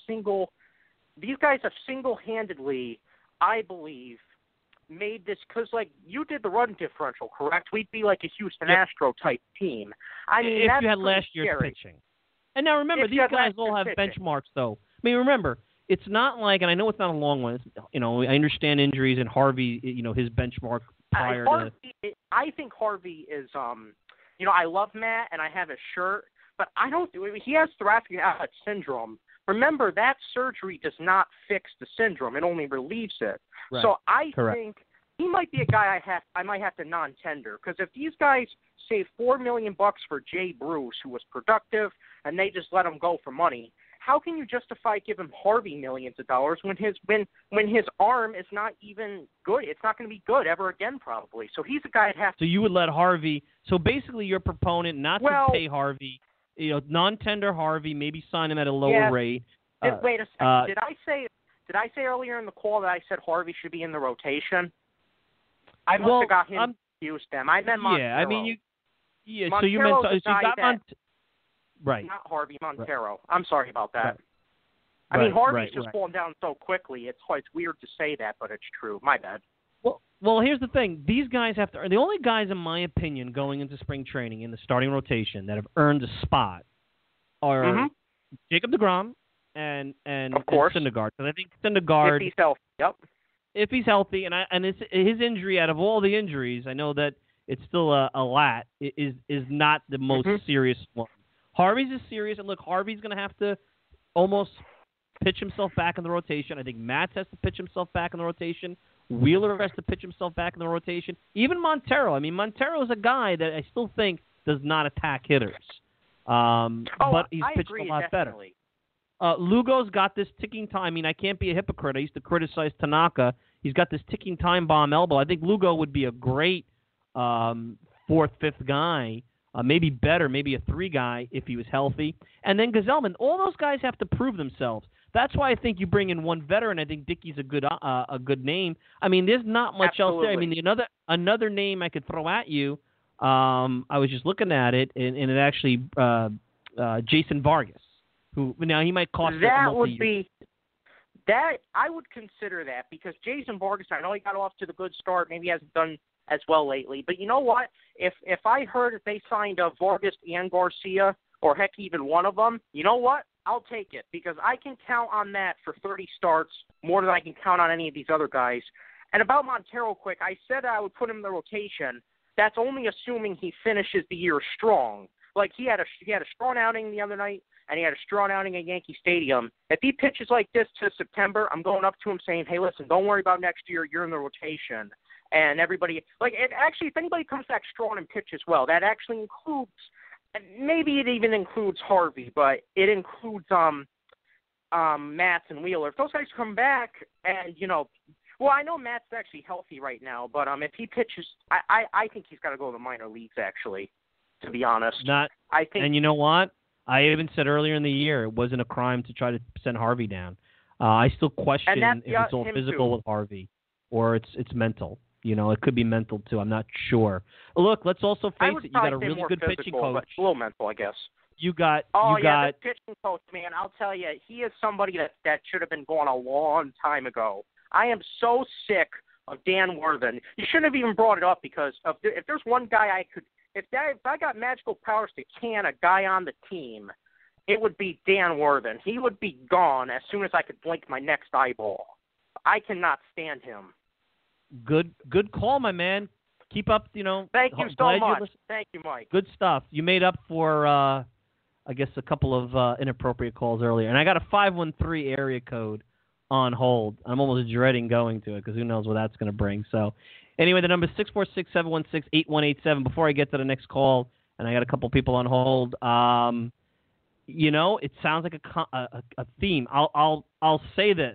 single-handedly, I believe, made this because like you did the run differential, correct? We'd be like a Houston Astro type team. I mean, if you had last year's pitching. And now remember, these guys all have benchmarks, though. I mean, remember, it's not like, and I know it's not a long one. I understand injuries and Harvey. His benchmark prior to. I think Harvey is. I love Matt and I have his shirt, but I don't. He has thoracic outlet syndrome. Remember, that surgery does not fix the syndrome; it only relieves it. Right. So I Correct. think he might be a guy I might have to non-tender because if these guys save $4 million for Jay Bruce, who was productive, and they just let him go for money, how can you justify giving Harvey millions of dollars when his arm is not even good? It's not going to be good ever again, probably. So he's a guy I'd have to. So you would let Harvey. So basically, your proponent not to pay Harvey. Non-tender Harvey, maybe sign him at a lower rate. Wait a second. Did I say earlier in the call that I said Harvey should be in the rotation? I must have got him confused. Them. I meant Montero. Yeah, I mean you. Montero so you meant so you got right. Not Harvey, Montero. Right. I'm sorry about that. Right. I mean, Harvey's just falling down so quickly. It's weird to say that, but it's true. My bad. Well, here's the thing. These guys are the only guys, in my opinion, going into spring training in the starting rotation that have earned a spot are Jacob deGrom and of course Syndergaard. And I think Syndergaard, if he's healthy, if he's healthy, and it's his injury out of all the injuries, I know that it's still a lat, is not the most serious one. Harvey's is serious, and look, Harvey's going to have to almost pitch himself back in the rotation. I think Matz has to pitch himself back in the rotation. Wheeler has to pitch himself back in the rotation. Even Montero. I mean, Montero is a guy that I still think does not attack hitters. But he's pitched a lot definitely. better. Lugo's got this ticking time. I mean, I can't be a hypocrite. I used to criticize Tanaka. He's got this ticking time bomb elbow. I think Lugo would be a great fourth, fifth guy, maybe better, maybe a 3 guy if he was healthy. And then Gazelman. All those guys have to prove themselves. That's why I think you bring in one veteran. I think Dickey's a good name. I mean, there's not much else there. I mean, another name I could throw at you. I was just looking at it, and it actually Jason Vargas, who now he might cost that would be that I would consider that, because Jason Vargas, I know he got off to the good start. Maybe he hasn't done as well lately, but you know what? If I heard that they signed Vargas and Garcia, or heck, even one of them, you know what? I'll take it, because I can count on that for 30 starts more than I can count on any of these other guys. And about Montero, quick, I said I would put him in the rotation. That's only assuming he finishes the year strong. Like he had a strong outing the other night, and he had a strong outing at Yankee Stadium. If he pitches like this to September, I'm going up to him saying, hey, listen, don't worry about next year. You're in the rotation. And everybody, if anybody comes back strong and pitches well, that actually includes, maybe it even includes Harvey, but it includes Matz and Wheeler. If those guys come back and, well, I know Matt's actually healthy right now, but if he pitches, I think he's got to go to the minor leagues, actually, to be honest. And you know what? I even said earlier in the year it wasn't a crime to try to send Harvey down. I still question if it's all physical with Harvey or it's mental. It could be mental, too. I'm not sure. Look, let's also face it. You got a really good pitching coach. But a little mental, I guess. The pitching coach, man, I'll tell you, he is somebody that should have been gone a long time ago. I am so sick of Dan Worthen. You shouldn't have even brought it up, because if there's one guy if I got magical powers to can a guy on the team, it would be Dan Worthen. He would be gone as soon as I could blink my next eyeball. I cannot stand him. Good call, my man. Keep up, Thank you so much. Thank you, Mike. Good stuff. You made up for, I guess, a couple of inappropriate calls earlier. And I got a 513 area code on hold. I'm almost dreading going to it because who knows what that's going to bring. So, anyway, the number is 646-716-8187. Before I get to the next call, and I got a couple people on hold, it sounds like a theme. I'll say this.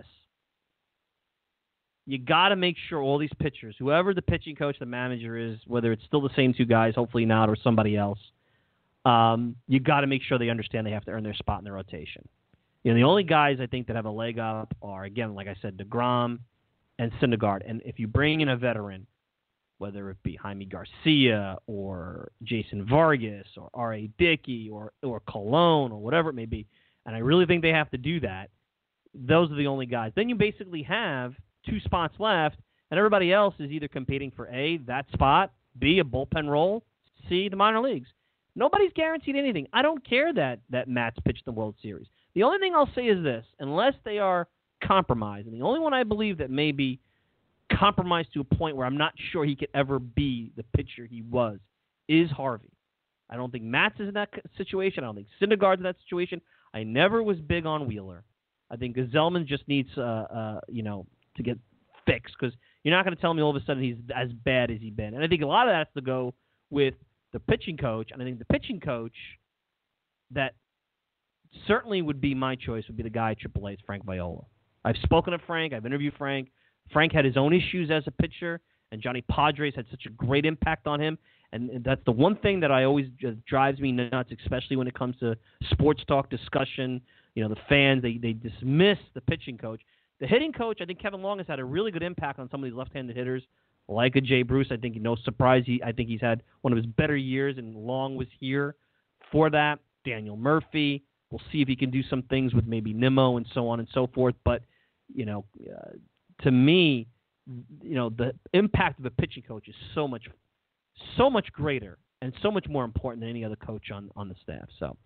You got to make sure all these pitchers, whoever the pitching coach, the manager is, whether it's still the same 2 guys, hopefully not, or somebody else, you got to make sure they understand they have to earn their spot in the rotation. The only guys I think that have a leg up are, again, like I said, deGrom and Syndergaard. And if you bring in a veteran, whether it be Jaime Garcia or Jason Vargas or R.A. Dickey or Colon or whatever it may be, and I really think they have to do that, those are the only guys. Then you basically have 2 spots left, and everybody else is either competing for A, that spot, B, a bullpen role, C, the minor leagues. Nobody's guaranteed anything. I don't care that Matt's pitched the World Series. The only thing I'll say is this, unless they are compromised, and the only one I believe that may be compromised to a point where I'm not sure he could ever be the pitcher he was, is Harvey. I don't think Matt's is in that situation. I don't think Syndergaard's in that situation. I never was big on Wheeler. I think Gazelman just needs, to get fixed, because you're not going to tell me all of a sudden he's as bad as he's been. And I think a lot of that has to go with the pitching coach, and I think the pitching coach that certainly would be my choice would be the guy at AAA's Frank Viola. I've spoken to Frank. I've interviewed Frank. Frank had his own issues as a pitcher, and Johnny Padres had such a great impact on him. And that's the one thing that I always just drives me nuts, especially when it comes to sports talk discussion. The fans, they dismiss the pitching coach. The hitting coach, I think Kevin Long has had a really good impact on some of these left-handed hitters, like a Jay Bruce. I think no surprise. I think he's had one of his better years, and Long was here for that. Daniel Murphy. We'll see if he can do some things with maybe Nimmo and so on and so forth. But, to me, the impact of a pitching coach is so much greater and so much more important than any other coach on the staff. So,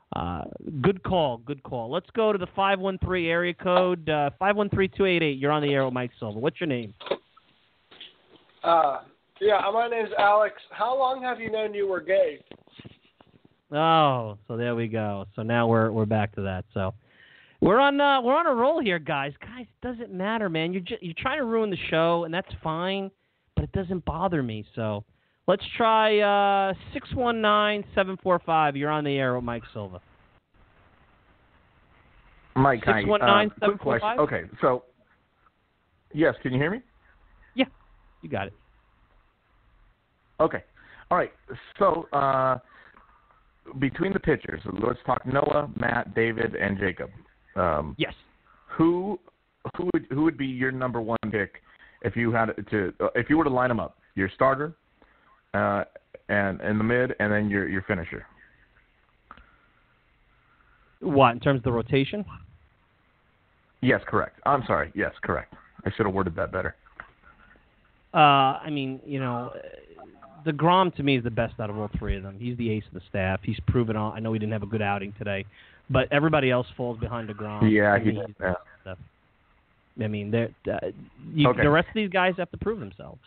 Good call. Let's go to the 513 area code, 513-288. You're on the air with Mike Silva. What's your name? My name's Alex. How long have you known you were gay? Oh, so there we go. So now we're back to that. So we're on a roll here, guys. Guys, it doesn't matter, man. You're trying to ruin the show, and that's fine, but it doesn't bother me. So let's try 619-745. You're on the air with Mike Silva. Mike, 619-745. Quick question. Okay, so yes, can you hear me? Yeah, you got it. Okay, all right. So between the pitchers, let's talk Noah, Matt, David, and Jacob. Yes. Who would be your number one pick if you had to if you were to line them up? Your starter, and in the mid, and then your finisher. What, in terms of the rotation? Yes, correct. I'm sorry. Yes, correct. I should have worded that better. I mean, DeGrom to me is the best out of all three of them. He's the ace of the staff. He's proven all. I know he didn't have a good outing today, but everybody else falls behind DeGrom. Yeah, I mean, the rest of these guys have to prove themselves.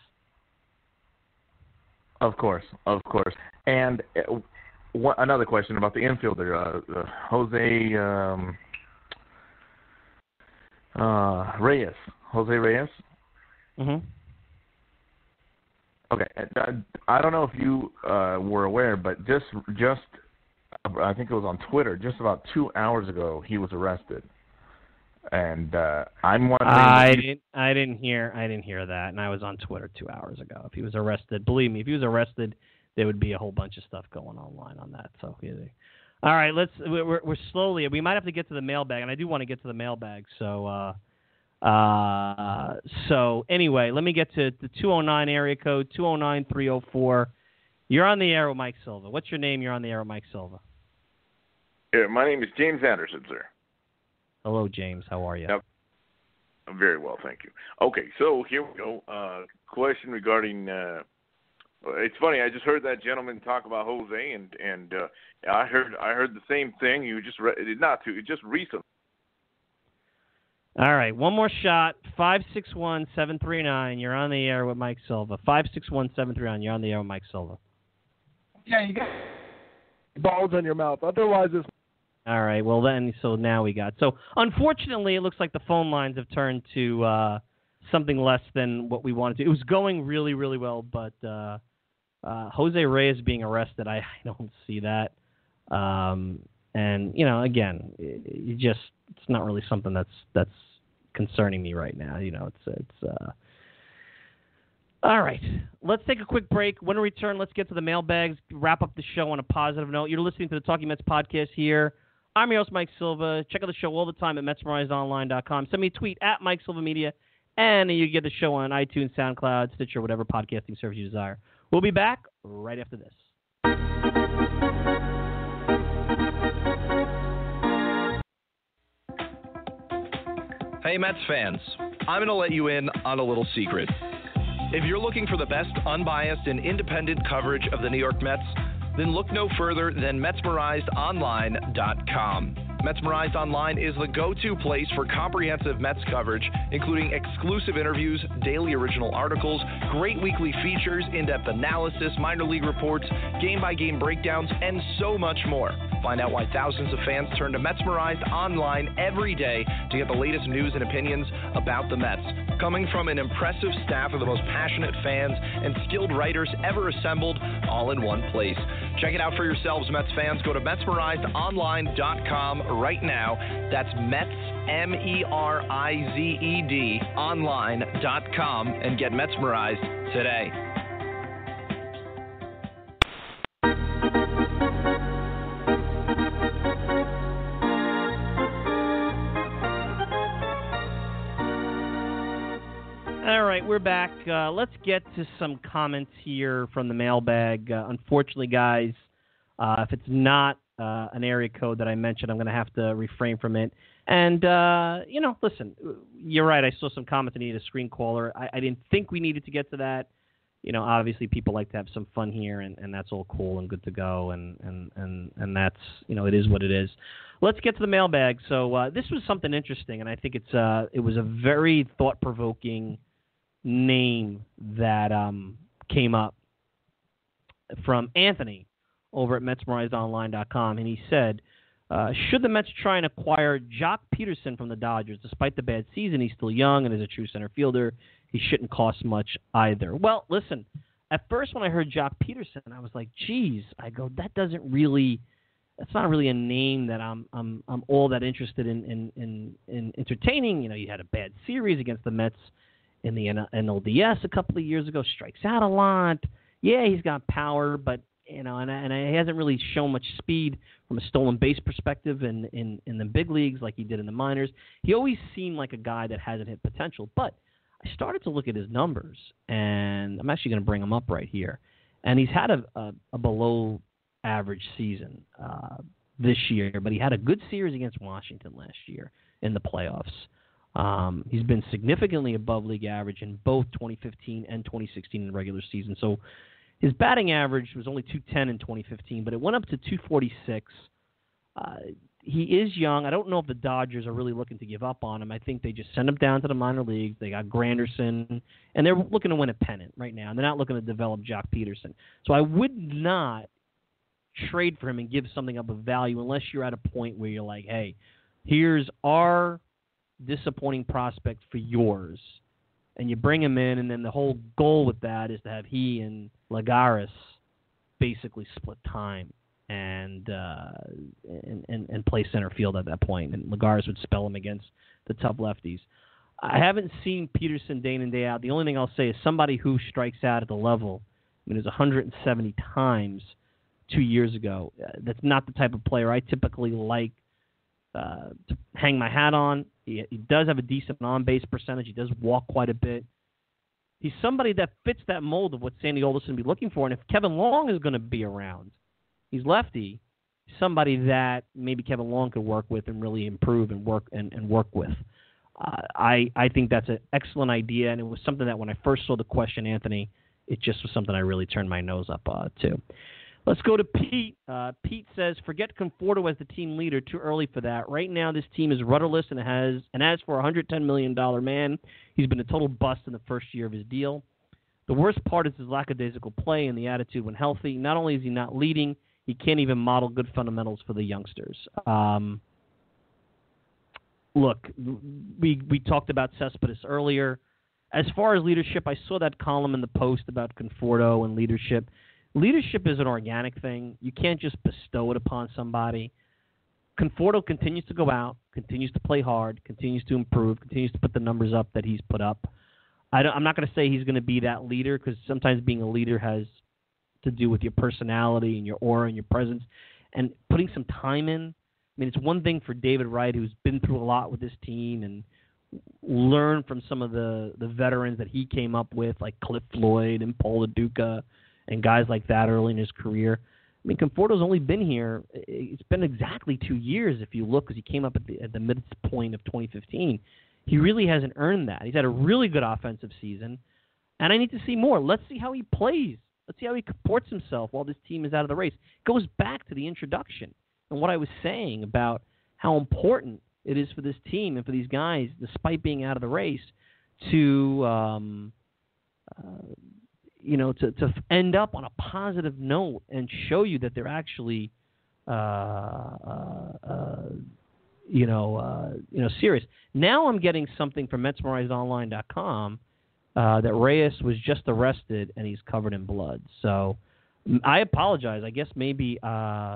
Of course. And another question about the infielder, Jose Reyes. Jose Reyes? Mm-hmm. Okay. I don't know if you were aware, but just I think it was on Twitter, just about 2 hours ago, he was arrested. And I'm wondering. I didn't hear that, and I was on Twitter 2 hours ago. If he was arrested, believe me, if he was arrested, there would be a whole bunch of stuff going online on that. So, all right, we're slowly. We might have to get to the mailbag, and I do want to get to the mailbag. So, so anyway, let me get to the 209 area code, 209-304. You're on the air with Mike Silva. What's your name? You're on the air with Mike Silva. Yeah, my name is James Anderson, sir. Hello, James. How are you? Yep. I'm very well, thank you. Okay, so here we go. Question regarding. It's funny. I just heard that gentleman talk about Jose, and I heard the same thing. You just just recently. All right, one more shot. 561-739. You're on the air with Mike Silva. 561-739. You're on the air with Mike Silva. Yeah, you got balls in your mouth. Otherwise, it's. All right, well then, so now we got. So unfortunately, it looks like the phone lines have turned to something less than what we wanted to. It was going really, really well, but Jose Reyes being arrested, I don't see that. And again, it's not really something that's concerning me right now. It's all right. Let's take a quick break. When we return, let's get to the mailbags. Wrap up the show on a positive note. You're listening to the Talking Mets podcast here. I'm your host, Mike Silva. Check out the show all the time at MetsMemorizedOnline.com. Send me a tweet at Mike Silva Media, and you get the show on iTunes, SoundCloud, Stitcher, whatever podcasting service you desire. We'll be back right after this. Hey, Mets fans. I'm going to let you in on a little secret. If you're looking for the best unbiased and independent coverage of the New York Mets, then look no further than MetsMemorizedOnline.com. Metsmerized Online is the go-to place for comprehensive Mets coverage, including exclusive interviews, daily original articles, great weekly features, in-depth analysis, minor league reports, game-by-game breakdowns, and so much more. Find out why thousands of fans turn to Metsmerized Online every day to get the latest news and opinions about the Mets. Coming from an impressive staff of the most passionate fans and skilled writers ever assembled, all in one place. Check it out for yourselves, Mets fans. Go to MetsmerizedOnline.com right now. That's Mets, MERIZED, online.com, and get Metsmerized today. All right, we're back. Let's get to some comments here from the mailbag. Unfortunately, guys, if it's not an area code that I mentioned, I'm going to have to refrain from it. And, listen, you're right. I saw some comments that needed a screen caller. I didn't think we needed to get to that. obviously people like to have some fun here, and that's all cool and good to go, and that's, it is what it is. Let's get to the mailbag. So this was something interesting, and I think it was a very thought-provoking name that came up from Anthony over at MetsMemorizedOnline.com, and he said, should the Mets try and acquire Jock Peterson from the Dodgers? Despite the bad season, he's still young and is a true center fielder. He shouldn't cost much either. Well, listen, at first when I heard Jock Peterson, I was like, geez, that's not really a name that I'm all that interested in entertaining. You had a bad series against the Mets in the NLDS a couple of years ago, strikes out a lot. Yeah, he's got power, but and he hasn't really shown much speed from a stolen base perspective in the big leagues like he did in the minors. He always seemed like a guy that hasn't hit potential. But I started to look at his numbers, and I'm actually going to bring them up right here. And he's had a below-average season this year, but he had a good series against Washington last year in the playoffs. He's been significantly above league average in both 2015 and 2016 in the regular season. So his batting average was only .210 in 2015, but it went up to .246. He is young. I don't know if the Dodgers are really looking to give up on him. I think they just send him down to the minor leagues. They got Granderson, and they're looking to win a pennant right now. And they're not looking to develop Jock Peterson. So I would not trade for him and give something up of value unless you're at a point where you're like, hey, here's our disappointing prospect for yours. And you bring him in, and then the whole goal with that is to have he and Lagares basically split time and play center field at that point. And Lagares would spell him against the tough lefties. I haven't seen Peterson day in and day out. The only thing I'll say is somebody who strikes out at the level, it was 170 times 2 years ago. That's not the type of player I typically like to hang my hat on. He does have a decent on-base percentage. He does walk quite a bit. He's somebody that fits that mold of what Sandy Alderson would be looking for. And if Kevin Long is going to be around, he's lefty, somebody that maybe Kevin Long could work with and really improve and work with. I think that's an excellent idea, and it was something that when I first saw the question, Anthony, it just was something I really turned my nose up to. Let's go to Pete. Pete says, forget Conforto as the team leader. Too early for that. Right now, this team is rudderless and as for a $110 million man, he's been a total bust in the first year of his deal. The worst part is his lackadaisical play and the attitude when healthy. Not only is he not leading, he can't even model good fundamentals for the youngsters. Look, we talked about Cespedes earlier. As far as leadership, I saw that column in the Post about Conforto and leadership. Leadership is an organic thing. You can't just bestow it upon somebody. Conforto continues to go out, continues to play hard, continues to improve, continues to put the numbers up that he's put up. I'm not going to say he's going to be that leader because sometimes being a leader has to do with your personality and your aura and your presence and putting some time in. I mean, it's one thing for David Wright, who's been through a lot with this team and learned from some of the veterans that he came up with, like Cliff Floyd and Paul LaDuca and guys like that early in his career. I mean, Conforto's only been here. It's been exactly 2 years if you look, because he came up at the midpoint of 2015. He really hasn't earned that. He's had a really good offensive season, and I need to see more. Let's see how he plays. Let's see how he comports himself while this team is out of the race. It goes back to the introduction and what I was saying about how important it is for this team and for these guys, despite being out of the race, to to end up on a positive note and show you that they're actually, serious. Now I'm getting something from MetsMemorizedOnline.com that Reyes was just arrested and he's covered in blood. So I apologize. I guess maybe, that's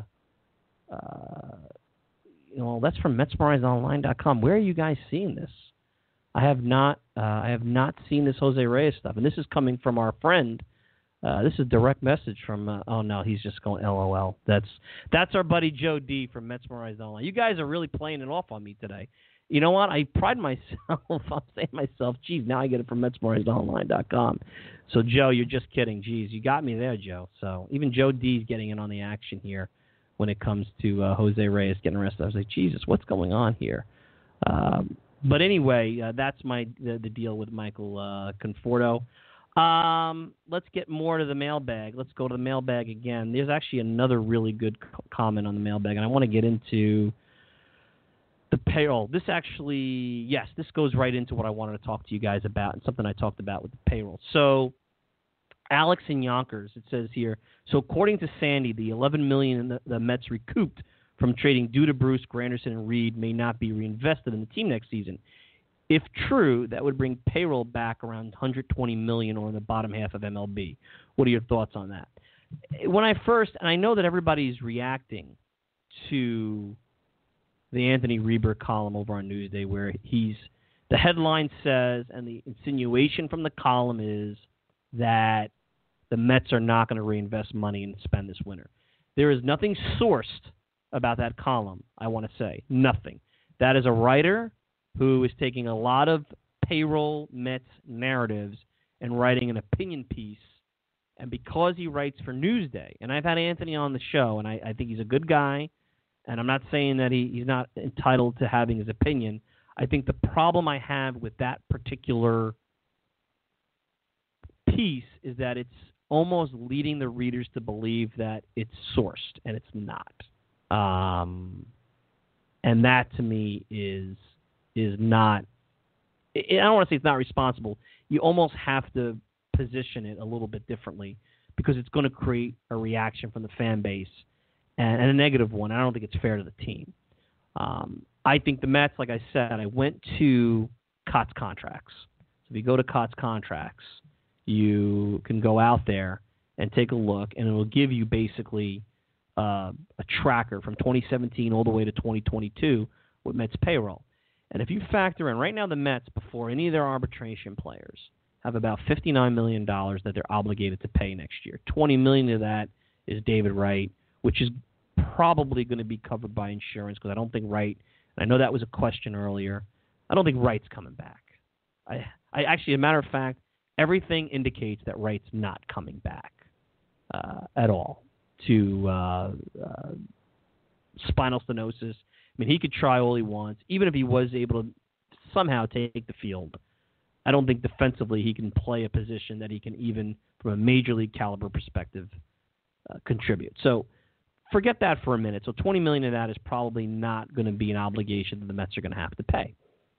from MetsMemorizedOnline.com. Where are you guys seeing this? I have not seen this Jose Reyes stuff, and this is coming from our friend. This is a direct message from. Oh no, he's just going LOL. That's our buddy Joe D from Mesmerized Online. You guys are really playing it off on me today. You know what? I pride myself. I'm saying to myself, geez, now I get it from MetsMemorizedOnline.com. So Joe, you're just kidding. Geez, you got me there, Joe. So even Joe D's getting in on the action here when it comes to Jose Reyes getting arrested. I was like, Jesus, what's going on here? But anyway, that's the deal with Michael Conforto. Let's get more to the mailbag. Let's go to the mailbag again. There's actually another really good comment on the mailbag, and I want to get into the payroll. This goes right into what I wanted to talk to you guys about and something I talked about with the payroll. So Alex in Yonkers, it says here, so according to Sandy, the $11 million the Mets recouped from trading due to Bruce, Granderson, and Reed may not be reinvested in the team next season. If true, that would bring payroll back around $120 million or in the bottom half of MLB. What are your thoughts on that? When I and I know that everybody's reacting to the Anthony Reber column over on Newsday where the headline says, and the insinuation from the column is that the Mets are not going to reinvest money and spend this winter. There is nothing sourced about that column, I want to say. Nothing. That is a writer who is taking a lot of payroll Mets narratives and writing an opinion piece. And because he writes for Newsday, and I've had Anthony on the show, and I think he's a good guy, and I'm not saying that he's not entitled to having his opinion. I think the problem I have with that particular piece is that it's almost leading the readers to believe that it's sourced, and it's not. And that, to me, is not – I don't want to say it's not responsible. You almost have to position it a little bit differently because it's going to create a reaction from the fan base and a negative one. I don't think it's fair to the team. I think the Mets, like I said, I went to COTS Contracts. So if you go to COTS Contracts, you can go out there and take a look, and it will give you basically a tracker from 2017 all the way to 2022 with Mets payroll. And if you factor in, right now the Mets, before any of their arbitration players, have about $59 million that they're obligated to pay next year. $20 million of that is David Wright, which is probably going to be covered by insurance because I don't think Wright, and I know that was a question earlier, I don't think Wright's coming back. I actually, as a matter of fact, everything indicates that Wright's not coming back at all to spinal stenosis. I mean, he could try all he wants. Even if he was able to somehow take the field, I don't think defensively he can play a position that he can even, from a major league caliber perspective, contribute. So forget that for a minute. So $20 million of that is probably not going to be an obligation that the Mets are going to have to pay.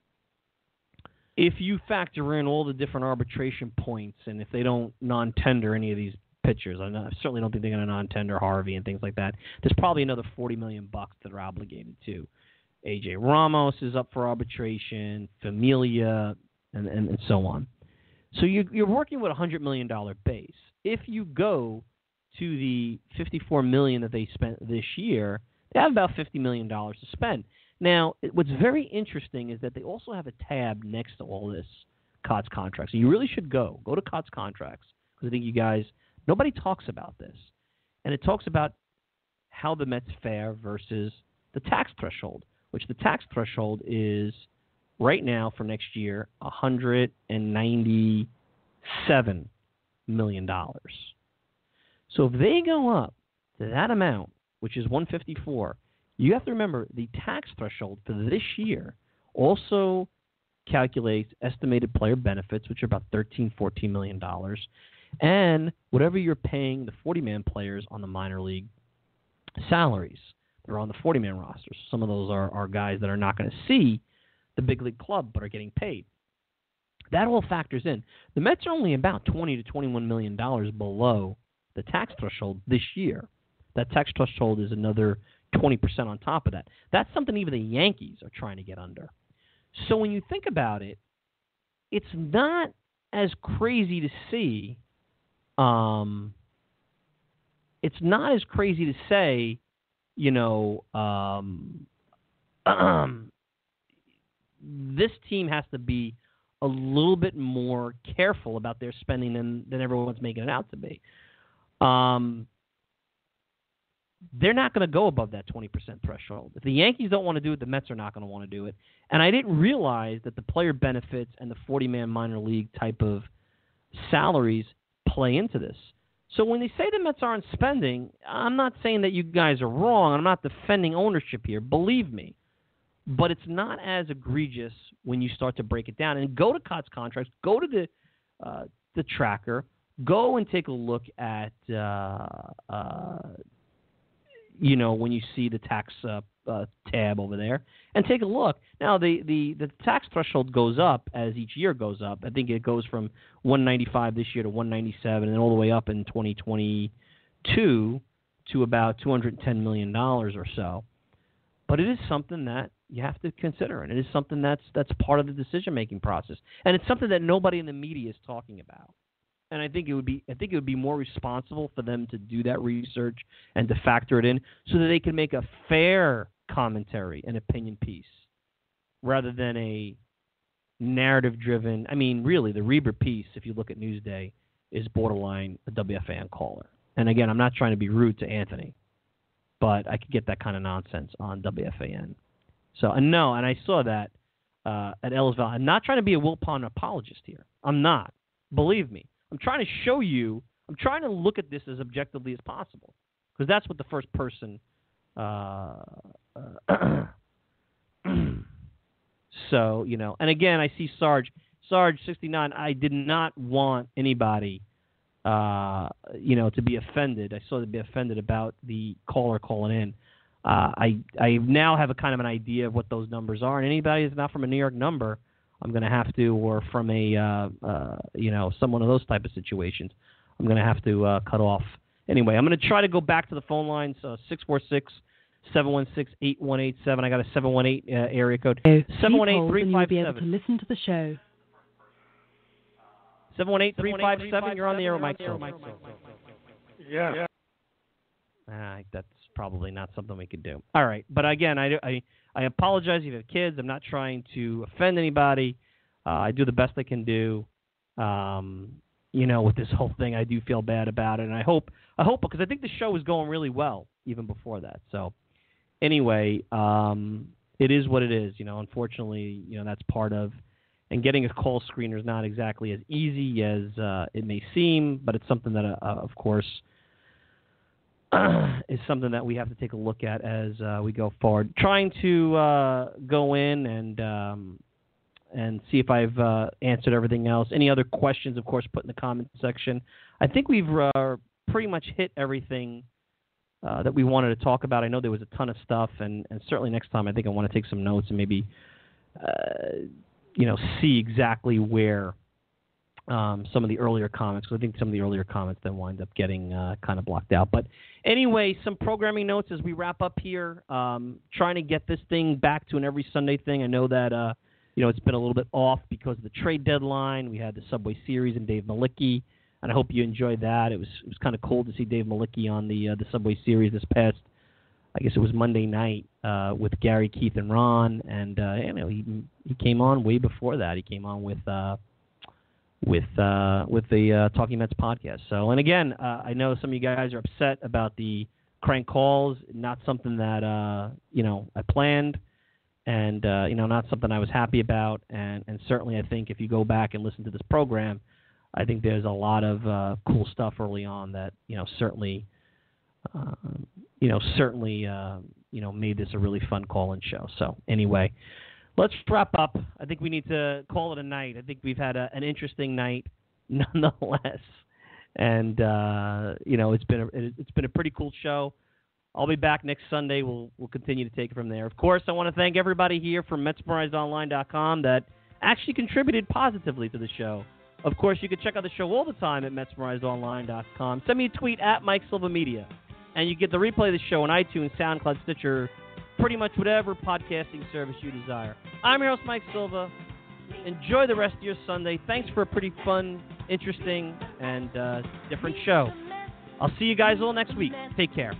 If you factor in all the different arbitration points and if they don't non-tender any of these pitchers, I certainly don't think they're going to non-tender Harvey and things like that, there's probably another $40 million that are obligated to. A.J. Ramos is up for arbitration, Familia, and so on. So you're working with a $100 million base. If you go to the $54 million that they spent this year, they have about $50 million to spend. Now, what's very interesting is that they also have a tab next to all this COTS Contracts. So you really should go to COTS Contracts because I think you guys, nobody talks about this. And it talks about how the Mets fare versus the tax threshold, which the tax threshold is right now for next year $197 million. So if they go up to that amount, which is 154, you have to remember the tax threshold for this year also calculates estimated player benefits, which are about $13, $14 million, and whatever you're paying the 40-man players on the minor league salaries. They're on the 40-man roster. So some of those are guys that are not going to see the big league club but are getting paid. That all factors in. The Mets are only about $20 to $21 million below the tax threshold this year. That tax threshold is another 20% on top of that. That's something even the Yankees are trying to get under. So when you think about it, it's not as crazy to see. It's not as crazy to say, this team has to be a little bit more careful about their spending than everyone's making it out to be. They're not going to go above that 20% threshold. If the Yankees don't want to do it, the Mets are not going to want to do it. And I didn't realize that the player benefits and the 40-man minor league type of salaries play into this. So when they say the Mets aren't spending, I'm not saying that you guys are wrong. I'm not defending ownership here. Believe me. But it's not as egregious when you start to break it down. And go to COTS Contracts. Go to the the tracker. Go and take a look at, when you see the tax tab over there, and take a look. Now, the tax threshold goes up as each year goes up. I think it goes from $195 this year to $197, and then all the way up in 2022 to about $210 million or so. But it is something that you have to consider, and it is something that's part of the decision-making process, and it's something that nobody in the media is talking about. And I think it would be more responsible for them to do that research and to factor it in so that they can make a fair commentary and opinion piece rather than a narrative-driven. I mean, really, the Reber piece, if you look at Newsday, is borderline a WFAN caller. And again, I'm not trying to be rude to Anthony, but I could get that kind of nonsense on WFAN. So, and I saw that at Ellisville. I'm not trying to be a Wilpon apologist here. I'm not. Believe me. I'm trying to show you, I'm trying to look at this as objectively as possible, because that's what the first person. So, and again, I see Sarge 69. I did not want anybody, to be offended. I saw to be offended about the caller calling in. I now have a kind of an idea of what those numbers are, and anybody who's not from a New York number, I'm going to have to, or from a, some one of those type of situations, I'm going to have to cut off. Anyway, I'm going to try to go back to the phone lines, 646-716-8187. I got a 718 area code. 718-357. You'll be able to listen to the show. 718-357. You're on the air with Mike Silva. Yeah. That's probably not something we could do. All right, but again, I apologize if you have kids. I'm not trying to offend anybody. I do the best I can do. With this whole thing, I do feel bad about it, and I hope because I think the show was going really well even before that. So anyway, it is what it is. Unfortunately, that's part of. And getting a call screener is not exactly as easy as it may seem, but it's something that, of course, is something that we have to take a look at as we go forward. Trying to go in and see if I've answered everything else. Any other questions, of course, put in the comment section. I think we've pretty much hit everything that we wanted to talk about. I know there was a ton of stuff, and certainly next time I think I want to take some notes and maybe see exactly where some of the earlier comments, because I think some of the earlier comments then wind up getting kind of blocked out. But anyway, some programming notes as we wrap up here. Trying to get this thing back to an every Sunday thing. I know that it's been a little bit off because of the trade deadline. We had the Subway Series and Dave Malicki, and I hope you enjoyed that. It was kind of cool to see Dave Malicki on the Subway Series this past, I guess it was Monday night, with Gary, Keith, and Ron, and he came on way before that. He came on with the Talking Mets podcast. So, and again, I know some of you guys are upset about the crank calls. Not something that I planned, and not something I was happy about. And certainly, I think if you go back and listen to this program, I think there's a lot of cool stuff early on that certainly made this a really fun call-in show. So anyway. Let's wrap up. I think we need to call it a night. I think we've had an interesting night, nonetheless, and it's been a pretty cool show. I'll be back next Sunday. We'll continue to take it from there. Of course, I want to thank everybody here from MetsMemorizedOnline.com that actually contributed positively to the show. Of course, you can check out the show all the time at MetsMemorizedOnline.com. Send me a tweet at Mike Silva Media, and you get the replay of the show on iTunes, SoundCloud, Stitcher, pretty much whatever podcasting service you desire. I'm your host, Mike Silva. Enjoy the rest of your Sunday. Thanks for a pretty fun, interesting, and different show. I'll see you guys all next week. Take care.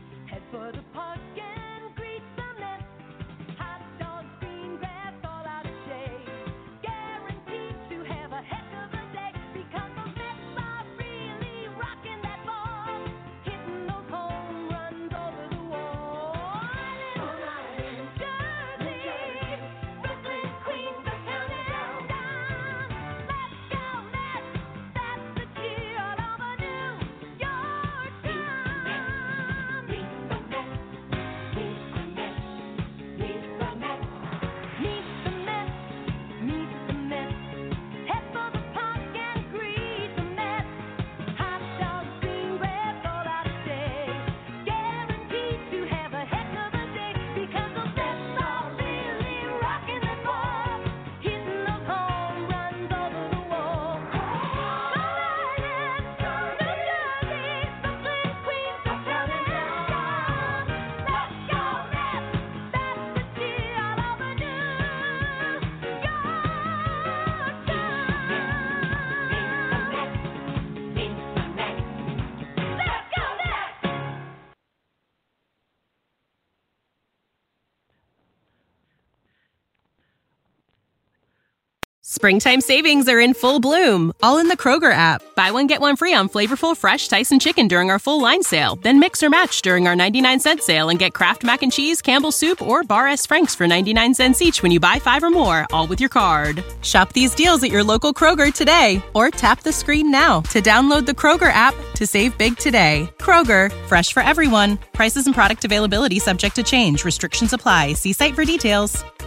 Springtime savings are in full bloom, all in the Kroger app. Buy one, get one free on flavorful, fresh Tyson chicken during our full line sale. Then mix or match during our 99-cent sale and get Kraft Mac and Cheese, Campbell's Soup, or Bar S. Frank's for 99 cents each when you buy 5 or more, all with your card. Shop these deals at your local Kroger today, or tap the screen now to download the Kroger app to save big today. Kroger, fresh for everyone. Prices and product availability subject to change. Restrictions apply. See site for details.